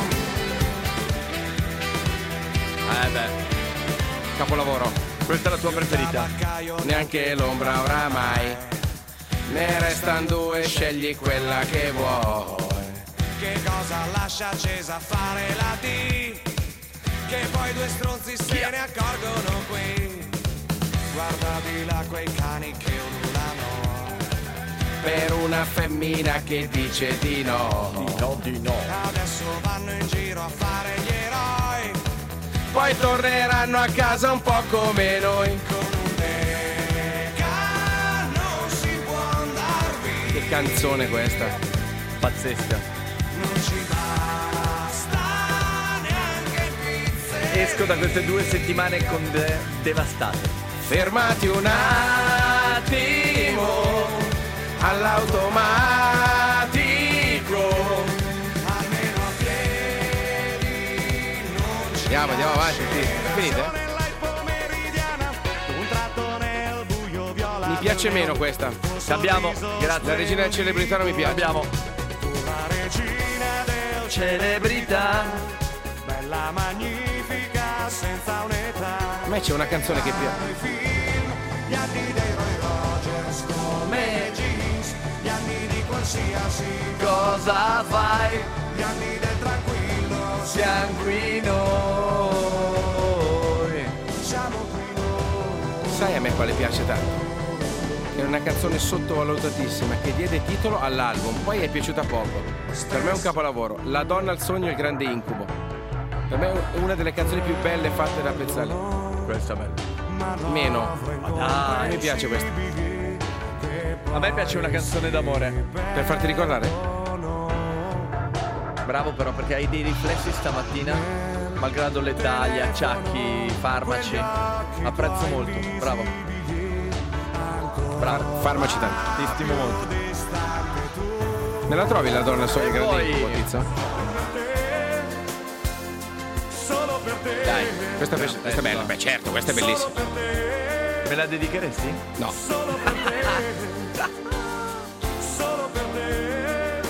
Eh beh, Capolavoro. questa è la tua preferita. Neanche l'ombra oramai. Ne restano due, scegli quella che vuoi. Che cosa lascia accesa a fare la T? Che poi due stronzi se ne accorgono qui. Guarda di là quei cani che ululano. Per una femmina che dice di no. No, di no. Adesso vanno in giro a fare gli eroi. Poi torneranno a casa un po' come noi. Con un deca non si può andar via. Che canzone questa. Pazzesca. Non ci basta neanche il pizze. Esco da queste due settimane con de- devastate. Fermati un attimo all'automatico. Almeno a piedi non ci Andiamo, andiamo avanti. Sì. È finita? nella pomeridiana, un tratto nel buio viola. Mi piace meno questa. Abbiamo, La grazie. regina del celebrità non mi piace. Abbiamo La regina del celebrità. bella magnifica senza un'età. A me c'è una canzone che piace. I film, gli anni dei Roy Rogers come jeans, gli anni di quel qualsiasi Cosa fai? gli anni del tranquillo Siamo qui noi. siamo qui noi. Sai a me quale piace tanto? È una canzone sottovalutatissima che diede titolo all'album, poi è piaciuta poco. Per me è un capolavoro. La donna al sogno e il grande incubo. Per me è una delle canzoni più belle fatte da Pezzali. Questa è bella. Meno. dai. Mi piace questa. A me piace una canzone d'amore. Per farti ricordare? Bravo però perché hai dei riflessi stamattina, malgrado le taglie, acciacchi, farmaci. Apprezzo molto, bravo. Bravo. Farmaci tanto. Ti stimo molto. Me la trovi la donna al sogno e il grande poi- incubo, Tizio? Solo per te. Dai, questa, è- questa è bella. Beh, certo, questa è bellissima. Me la dedicheresti? No. Solo per te. Solo per te.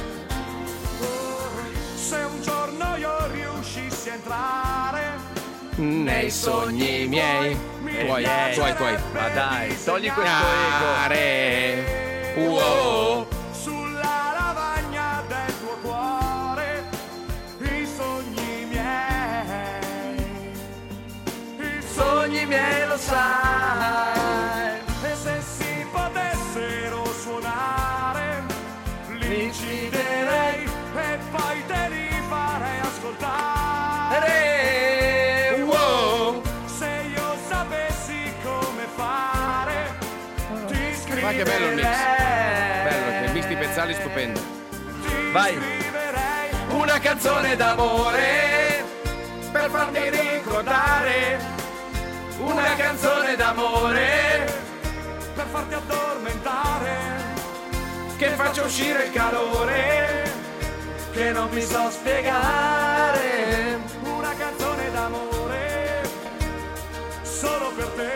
Se un giorno io riuscissi a entrare Nei sogni miei. Tuoi, miei. tuoi, tuoi. Ma dai, togli questo ego. Are. Wow. sulla lavagna del tuo cuore i sogni miei, i Sogni miei lo sai. e se si potessero suonare li inciderei e poi te li farei ascoltare. Re, wow. Se io sapessi come fare ti scriverei. Ma che bello il mix. Bello, che il mix di Pezzali stupendo. ti Vai. scriverei Una canzone d'amore per farmi ricordare. Una canzone d'amore per farti addormentare. che faccia uscire il calore che non mi so spiegare. Una canzone d'amore solo per te.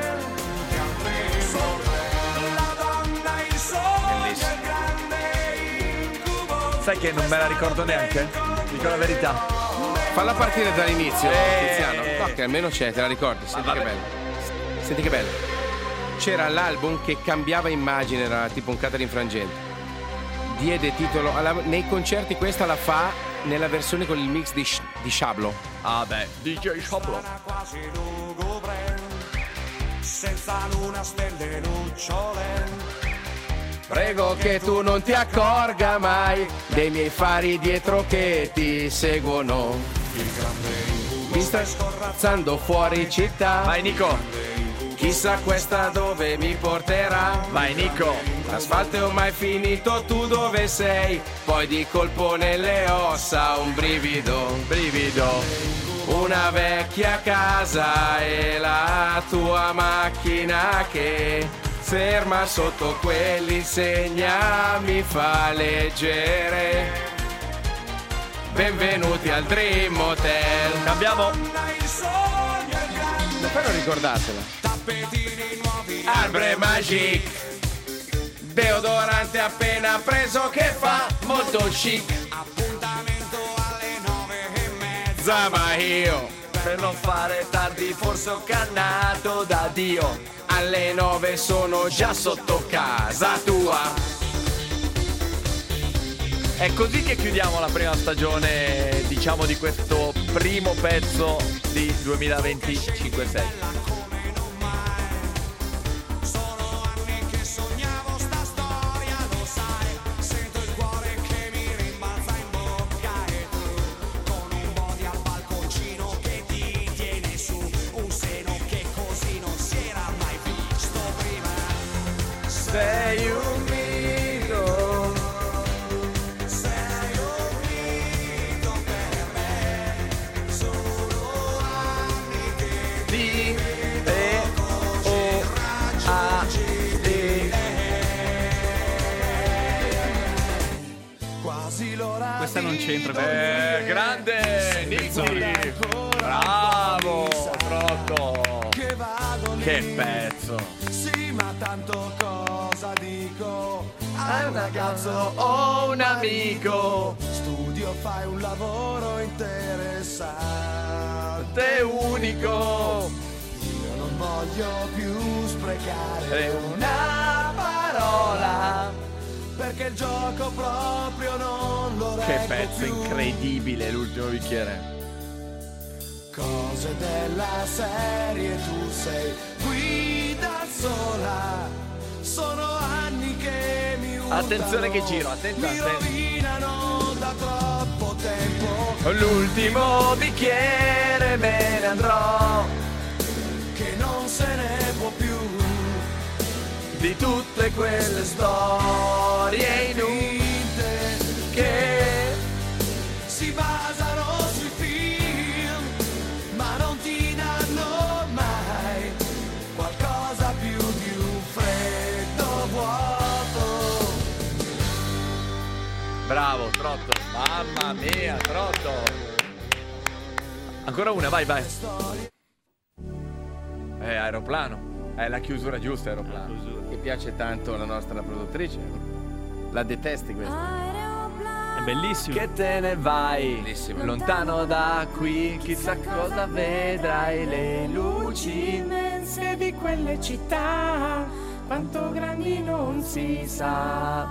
Solo per te. La donna, il sogno, il grande incubo. Sai che non me la ricordo neanche? Dico la verità. Falla partire dall'inizio, Eh. Tiziano. No, che almeno c'è, te la ricordi. Senti che vabbè. bello. Senti che bello. C'era l'album che cambiava immagine, era tipo un Catering frangente. Diede titolo alla- nei concerti questa la fa nella versione con il mix di, Sh- di Shablo. Ah beh, D J Shablo. Quasi lugubre, senza luna, stelle, lucciole. Prego che tu non ti accorga mai dei miei fari dietro che ti seguono. Mi stai scorrazzando fuori città. Vai Nico, Chissà questa dove mi porterà. vai Nico. L'asfalto è ormai finito, tu dove sei? Poi di colpo nelle ossa un brivido. Brivido. Una vecchia casa e la tua macchina che ferma sotto quell'insegna mi fa leggere. Benvenuti al Dream Hotel. Cambiamo. Il sogno, il grande Però ricordatela. tappetini nuovi. Arbre Magic, deodorante appena preso che fa molto chic. Appuntamento alle nove e mezza. Zama io, Per non fare tardi forse ho cannato da Dio. alle nove sono già sotto casa tua. È così che chiudiamo la prima stagione, diciamo, di questo primo pezzo di duemilaventicinque sei. Sono anni che sognavo sta storia, lo sai. Sento il cuore che mi rimbalza in bocca e tu con un body al balconcino che ti tiene su, un seno che così non si era mai visto prima. Sei un mito. Sei un mito per me, sono anni che D E O A D. quasi l'ora. Questa non c'entra con Eh, grande Nicky. Bravo Trotto. Che vado lì. Che pezzo. Sì, ma tanto cosa dico? Hai un ragazzo o un amico. Studio, fai un lavoro interessante. Te unico. Io non voglio più sprecare È una parola. per che il gioco proprio non lo reggo Che pezzo più. incredibile l'ultimo bicchiere. Cose della serie, tu sei qui da sola. Sono anni che mi urtano, Attenzione che giro, attento, mi attento. rovinano da troppo tempo. L'ultimo bicchiere me ne andrò, Che non se ne può più di tutte quelle storie inutili che si basano sui film, ma non ti danno mai qualcosa più di un freddo vuoto. Bravo, Trotto. Mamma mia, Trotto. Ancora una, vai, vai. Eh, aeroplano. È la chiusura giusta, aeroplano. Che piace tanto alla nostra produttrice. La detesti questa. È bellissimo. Che te ne vai Bellissimo. lontano da qui, chissà cosa vedrai, le luci immense di quelle città, quanto grandi non si sa.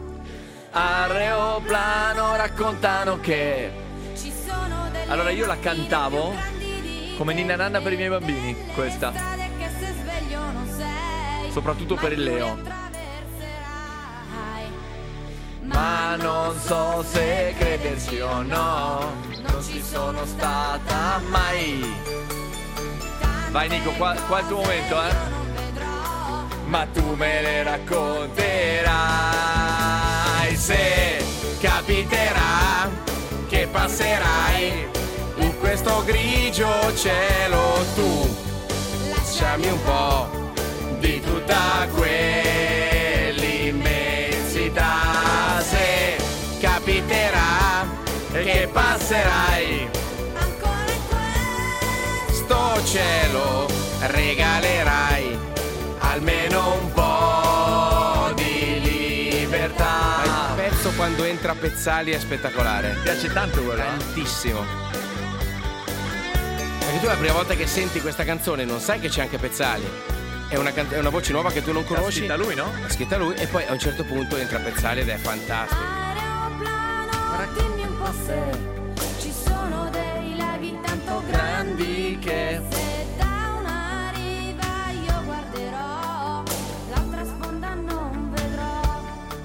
Aeroplano raccontano che. Ci sono delle Allora io la macchine cantavo più grandi di come Ninna Nanna per i miei bambini, quelle questa. strade che se sveglio non sei, Soprattutto per il mai più Leo. attraverserai. Ma non so se crederci o no, non ci sono stata mai. Vai Nico, qua, qua è il tuo momento, eh. Ma tu me le racconterai, se capiterà che passerai in questo grigio cielo tu. Lasciami un po' di tutta quell'immensità, se capiterà che passerai Ancora in sto cielo, regalerai almeno un po' di libertà. Il pezzo quando entra Pezzali è spettacolare. Mi piace tanto quello, eh? Tantissimo. Perché tu la prima volta che senti questa canzone non sai che c'è anche Pezzali. È una, can- è una voce nuova che tu non L'ha conosci. scritta lui, no? L'ha scritta lui e poi a un certo punto entra Pezzali ed è fantastico. aeroplano, dimmi un po' se ci sono dei laghi tanto grandi che se da una riva io guarderò, l'altra sponda non vedrò,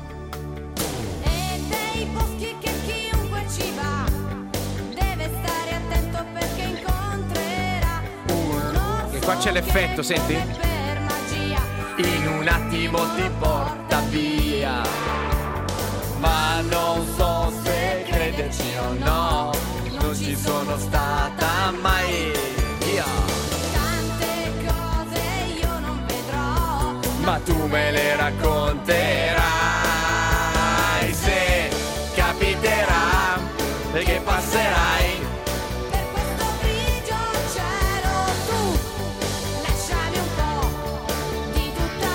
e dei boschi che chiunque ci va deve stare attento perché incontrerà uno E qua c'è l'effetto, senti? che per magia in un attimo ti porta via. Ma non so se crederci o no, non ci sono stata mai. Via. tante cose io non vedrò, Ma tu me le racconterai, se capiterà che passerai per questo grigio cielo tu. Lasciami un po' di tutta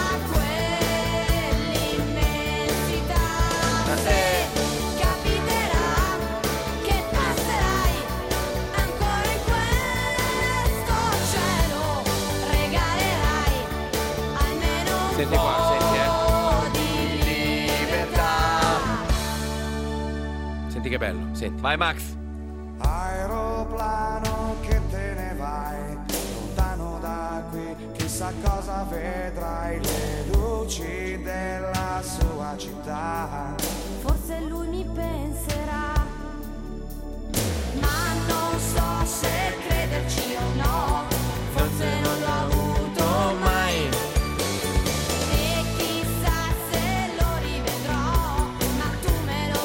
quell'immensità, se capiterà che passerai ancora in questo cielo, regalerai almeno un Senti qua, senti, eh. po' di libertà. Senti che bello, senti. Vai Max. Aeroplano che te ne vai lontano da qui, chissà cosa vedrai, le luci della sua città. Forse lui mi penserà, ma non so se crederci o no, forse non l'ho avuto mai, e chissà se lo rivedrò, ma tu me lo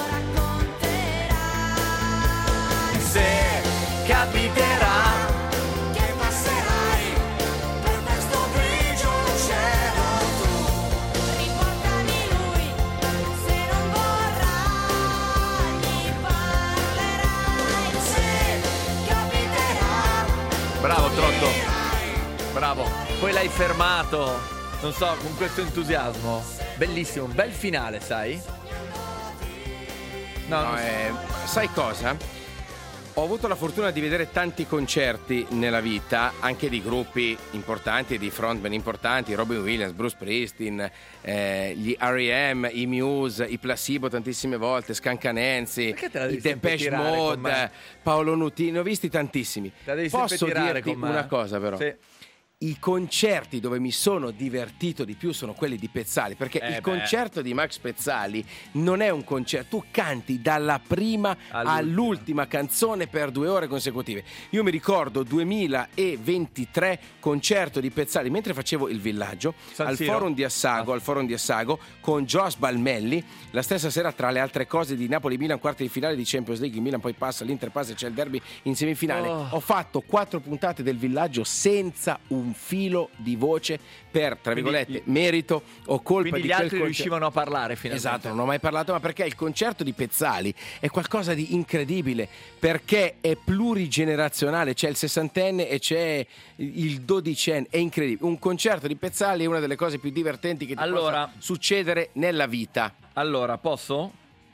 racconterai, Se capiterà che passerai per questo grigio cielo tu. Riportami lui, se non vorrai mi parlerai, se capiterà. Bravo Trotto. Bravo. Poi l'hai fermato. Non so, con questo entusiasmo. Bellissimo, un bel finale, sai? No, No, non so. eh, sai cosa? Ho avuto la fortuna di vedere tanti concerti nella vita, anche di gruppi importanti e di frontman importanti, Robin Williams, Bruce Springsteen, eh, gli R E M, i Muse, i Placebo tantissime volte, Scancanensi, Perché te la devi i sempre Depeche tirare con me? Mode, Paolo Nutini, ne ho visti tantissimi. Te la devi sempre Posso tirare dirti con me? una cosa però? Sì. I concerti dove mi sono divertito di più sono quelli di Pezzali, perché Eh il beh. concerto di Max Pezzali non è un concerto, tu canti dalla prima All'ultima. all'ultima canzone per due ore consecutive. Io mi ricordo duemilaventitré concerto di Pezzali mentre facevo il villaggio San al Siro? Forum di Assago, al Forum di Assago con Joas Balmelli, la stessa sera tra le altre cose di Napoli-Milan, quarti di finale di Champions League, il Milan poi passa, l'Inter passa e c'è il derby in semifinale. Oh. Ho fatto quattro puntate del villaggio senza un filo di voce per, tra Quindi virgolette, gli- merito o colpa Quindi di gli quel altri concerto. riuscivano a parlare finalmente. Esatto, non ho mai parlato, ma perché il concerto di Pezzali è qualcosa di incredibile, perché è plurigenerazionale, c'è il sessantenne e c'è il dodicenne, è incredibile. Un concerto di Pezzali è una delle cose più divertenti che ti Allora- possa succedere nella vita. Allora, posso?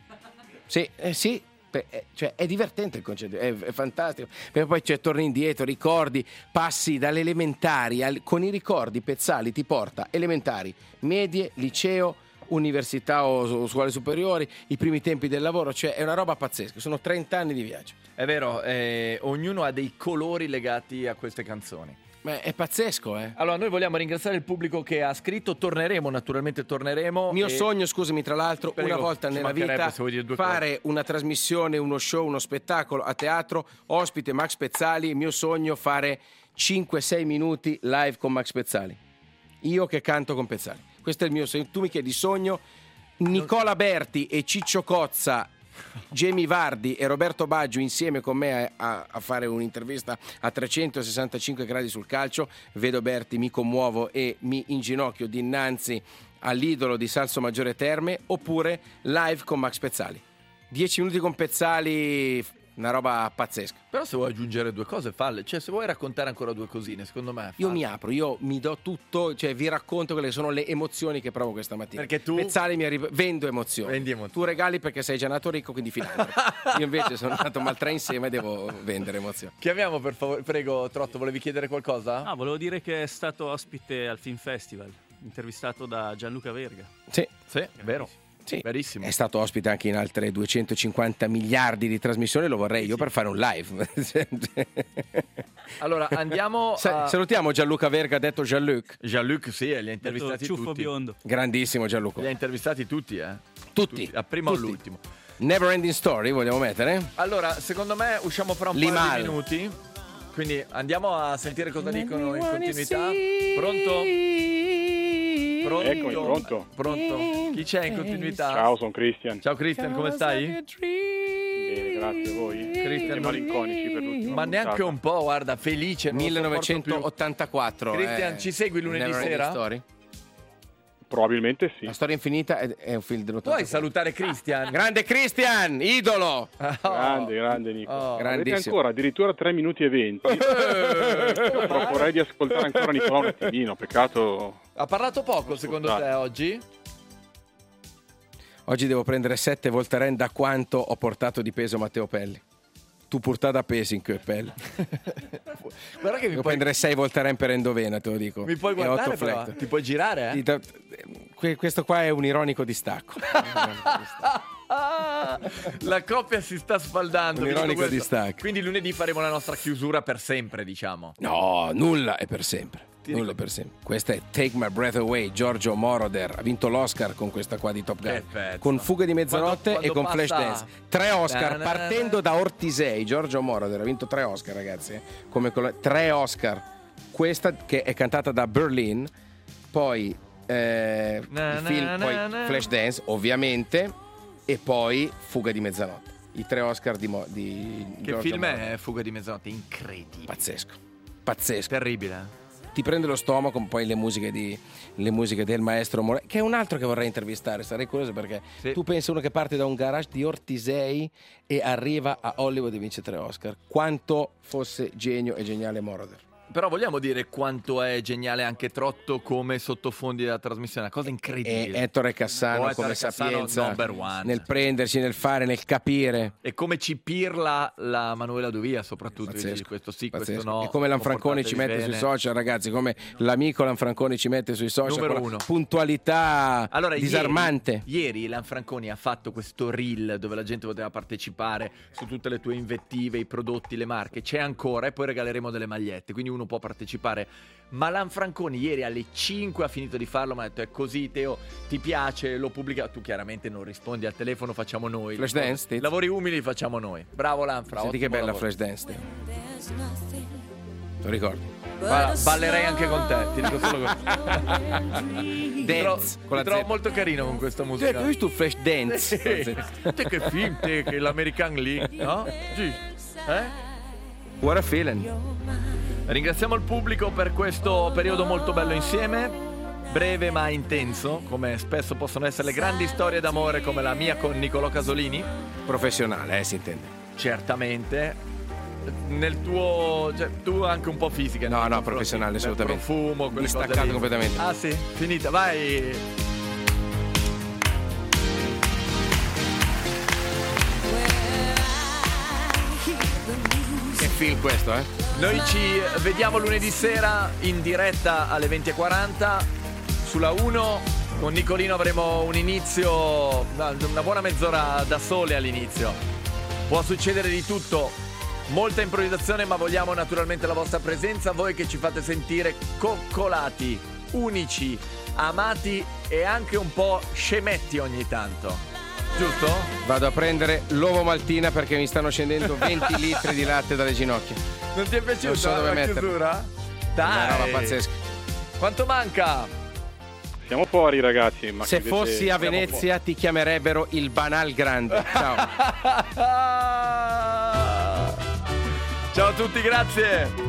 Sì, eh, sì. Beh, eh, cioè è divertente il concerto, è, è fantastico, perché poi c'è torni indietro, ricordi, passi dalle elementari al- con i ricordi. Pezzali ti porta elementari, medie, liceo, università o, o scuole superiori, i primi tempi del lavoro, cioè è una roba pazzesca, sono trenta anni di viaggio. È vero, eh, ognuno ha dei colori legati a queste canzoni. Ma è pazzesco, eh. Allora, noi vogliamo ringraziare il pubblico che ha scritto. Torneremo, naturalmente torneremo. Mio e- sogno, scusami, tra l'altro, Prego, una volta ci nella mancherebbe vita se vuoi dire due fare una trasmissione, uno show, uno spettacolo a teatro, ospite Max Pezzali. Mio sogno fare cinque sei minuti live con Max Pezzali. Io che canto con Pezzali. Questo è il mio sogno. Tu mi chiedi sogno. Nicola Berti e Ciccio Cozza, Jamie Vardi e Roberto Baggio insieme con me a, a fare un'intervista a trecentosessantacinque gradi sul calcio. Vedo Berti, mi commuovo e mi inginocchio dinanzi all'idolo di Salso Maggiore Terme. Oppure live con Max Pezzali, dieci minuti con Pezzali, una roba pazzesca. Però se vuoi aggiungere due cose, falle. Cioè, se vuoi raccontare ancora due cosine, secondo me. Io falle. mi apro, io mi do tutto, cioè vi racconto quelle che sono le emozioni che provo questa mattina. Perché tu- Pezzali mi arriva, vendo emozioni. Vendi emozioni. Tu regali perché sei già nato ricco, quindi finale. Io invece sono nato maltra insieme e devo vendere emozioni. Chiamiamo per favore. Prego, Trotto, volevi chiedere qualcosa? Ah, volevo dire che è stato ospite al Film Festival, intervistato da Gianluca Verga. Sì, Sì, vero. sì. Verissimo. È stato ospite anche in altre duecentocinquanta miliardi di trasmissioni, lo vorrei io per fare un live. Allora, andiamo Sa- a... Salutiamo Gianluca Verga, detto Jean-Luc. Jean-Luc, sì, li ha Detto intervistati ciuffo tutti. biondo. Grandissimo Gianluca. Li ha intervistati tutti, eh. Tutti. A primo Tutti. all'ultimo. Never Ending Story vogliamo mettere? Allora, secondo me usciamo fra un Limal. paio di minuti. Quindi andiamo a sentire cosa dicono in continuità. Pronto? Pronto? Eccomi, pronto. Pronto? Chi c'è in continuità? Ciao, sono Christian. Ciao Christian, come stai? Bene, grazie a voi. Christian, Siete malinconici per l'ultima Ma neanche puntata. un po', guarda, felice. non lo sopporto più. millenovecentottantaquattro. Christian, eh. ci segui lunedì Never Ending sera? Story? Probabilmente sì. La storia infinita è, è un film Puoi dell'ottantaquattro. salutare Christian? Grande Christian, idolo! Grande, grande Nico. Oh. Avete Grandissimo. ancora addirittura tre minuti e venti. Io proporrei di ascoltare ancora Nicola un attimino. Peccato. Ha parlato poco secondo Scusate. te oggi? Oggi devo prendere sette Voltaren da quanto ho portato di peso Matteo Pelli. Tu portata a pesi in quel Pelli. Guarda che mi Devo puoi, prendere sei Voltaren per endovena, te lo dico. mi puoi E guardare otto però? flat. Ti puoi girare, eh? Di- da- que- Questo qua è un ironico distacco. Ah, la coppia si sta sfaldando. Un vi dico ironico questo. distacco. Quindi lunedì faremo la nostra chiusura per sempre, diciamo. No, nulla è per sempre. Ti Nulla dico- è per sempre. Questa è Take My Breath Away, Giorgio Moroder. Ha vinto l'Oscar con questa qua di Top Gun. Che pezzo. Con Fuga di mezzanotte Quando- e con quando Flashdance. passa- Tre Oscar Na, na, na, partendo na. da Ortisei. Giorgio Moroder ha vinto tre Oscar, ragazzi. eh. Come con la- tre Oscar. Questa che è cantata da Berlin. Poi eh, Na, il na, film, na, poi na. Flashdance, ovviamente. E poi Fuga di mezzanotte. I tre Oscar di, Mo- di Che Giorgio film Moroder. è Fuga di mezzanotte? Incredibile. Pazzesco. Pazzesco. Terribile. Ti prende lo stomaco, poi le musiche, di, le musiche del maestro Morelli, che è un altro che vorrei intervistare. Sarei curioso perché Sì. tu pensi uno che parte da un garage di Ortisei e arriva a Hollywood e vince tre Oscar. Quanto fosse genio e geniale Moroder. però vogliamo dire quanto è geniale anche Trotto come sottofondi della trasmissione, una cosa incredibile. E Ettore Cassano Oh, Ettore come Cassano, sapienza number one. nel prenderci, nel fare, nel capire. E come ci pirla la Manuela Duvia soprattutto, Pazzesco, dici, questo sì, pazzesco. questo no. E come Lanfranconi ci mette bene. sui social, ragazzi, come l'amico Lanfranconi ci mette sui social, Numero con la uno. puntualità Allora, disarmante. Ieri, ieri Lanfranconi ha fatto questo reel dove la gente poteva partecipare su tutte le tue invettive, i prodotti, le marche. C'è ancora e poi regaleremo delle magliette, quindi uno può partecipare. Ma Lanfranconi ieri alle cinque ha finito di farlo, mi ha detto: è così Teo, ti piace, lo pubblica. Tu chiaramente non rispondi al telefono, facciamo noi. Flash dance, Tiz? Lavori umili facciamo noi. Bravo Lanfra. Senti che ottimo bella lavoro. Flash dance, Teo. Lo ricordi? Ba- ballerei anche con te, ti dico solo questo. Ti trovo, Dance, con la ti trovo Z. molto carino con questa Tu musica. hai visto Flash dance? Sì. Te che film, te che l'American League, no? Sì. Eh? What a feeling. Ringraziamo il pubblico per questo periodo molto bello insieme, breve ma intenso, come spesso possono essere le grandi storie d'amore come la mia con Nicolò Casolini. Professionale, eh, si intende. Certamente. Nel tuo, cioè, tu anche un po' fisica. No, nel no, confronto- professionale, nel assolutamente. profumo, quelle cose Distaccato lì. completamente. Ah sì, finita, vai. Che film questo, eh? Noi ci vediamo lunedì sera in diretta alle venti e quaranta sulla uno. Con Nicolino avremo un inizio, una buona mezz'ora da sole all'inizio. Può succedere di tutto, molta improvvisazione, ma vogliamo naturalmente la vostra presenza, voi che ci fate sentire coccolati, unici, amati e anche un po' scemetti ogni tanto. Giusto? Vado a prendere l'uovo maltina perché mi stanno scendendo venti litri di latte dalle ginocchia. Non ti è Non piaciuta so dove la metterlo. chiusura? Una roba Dai! pazzesca. Quanto manca? Siamo fuori, ragazzi. Ma Se che invece fossi a siamo Venezia ti chiamerebbero il Banal Grande. Ciao. Ciao a tutti, grazie.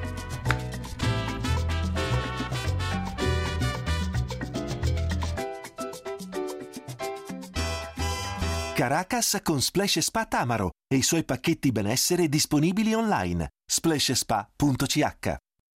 Caracas con Splash Spa Tamaro e i suoi pacchetti benessere disponibili online. splash spa punto c h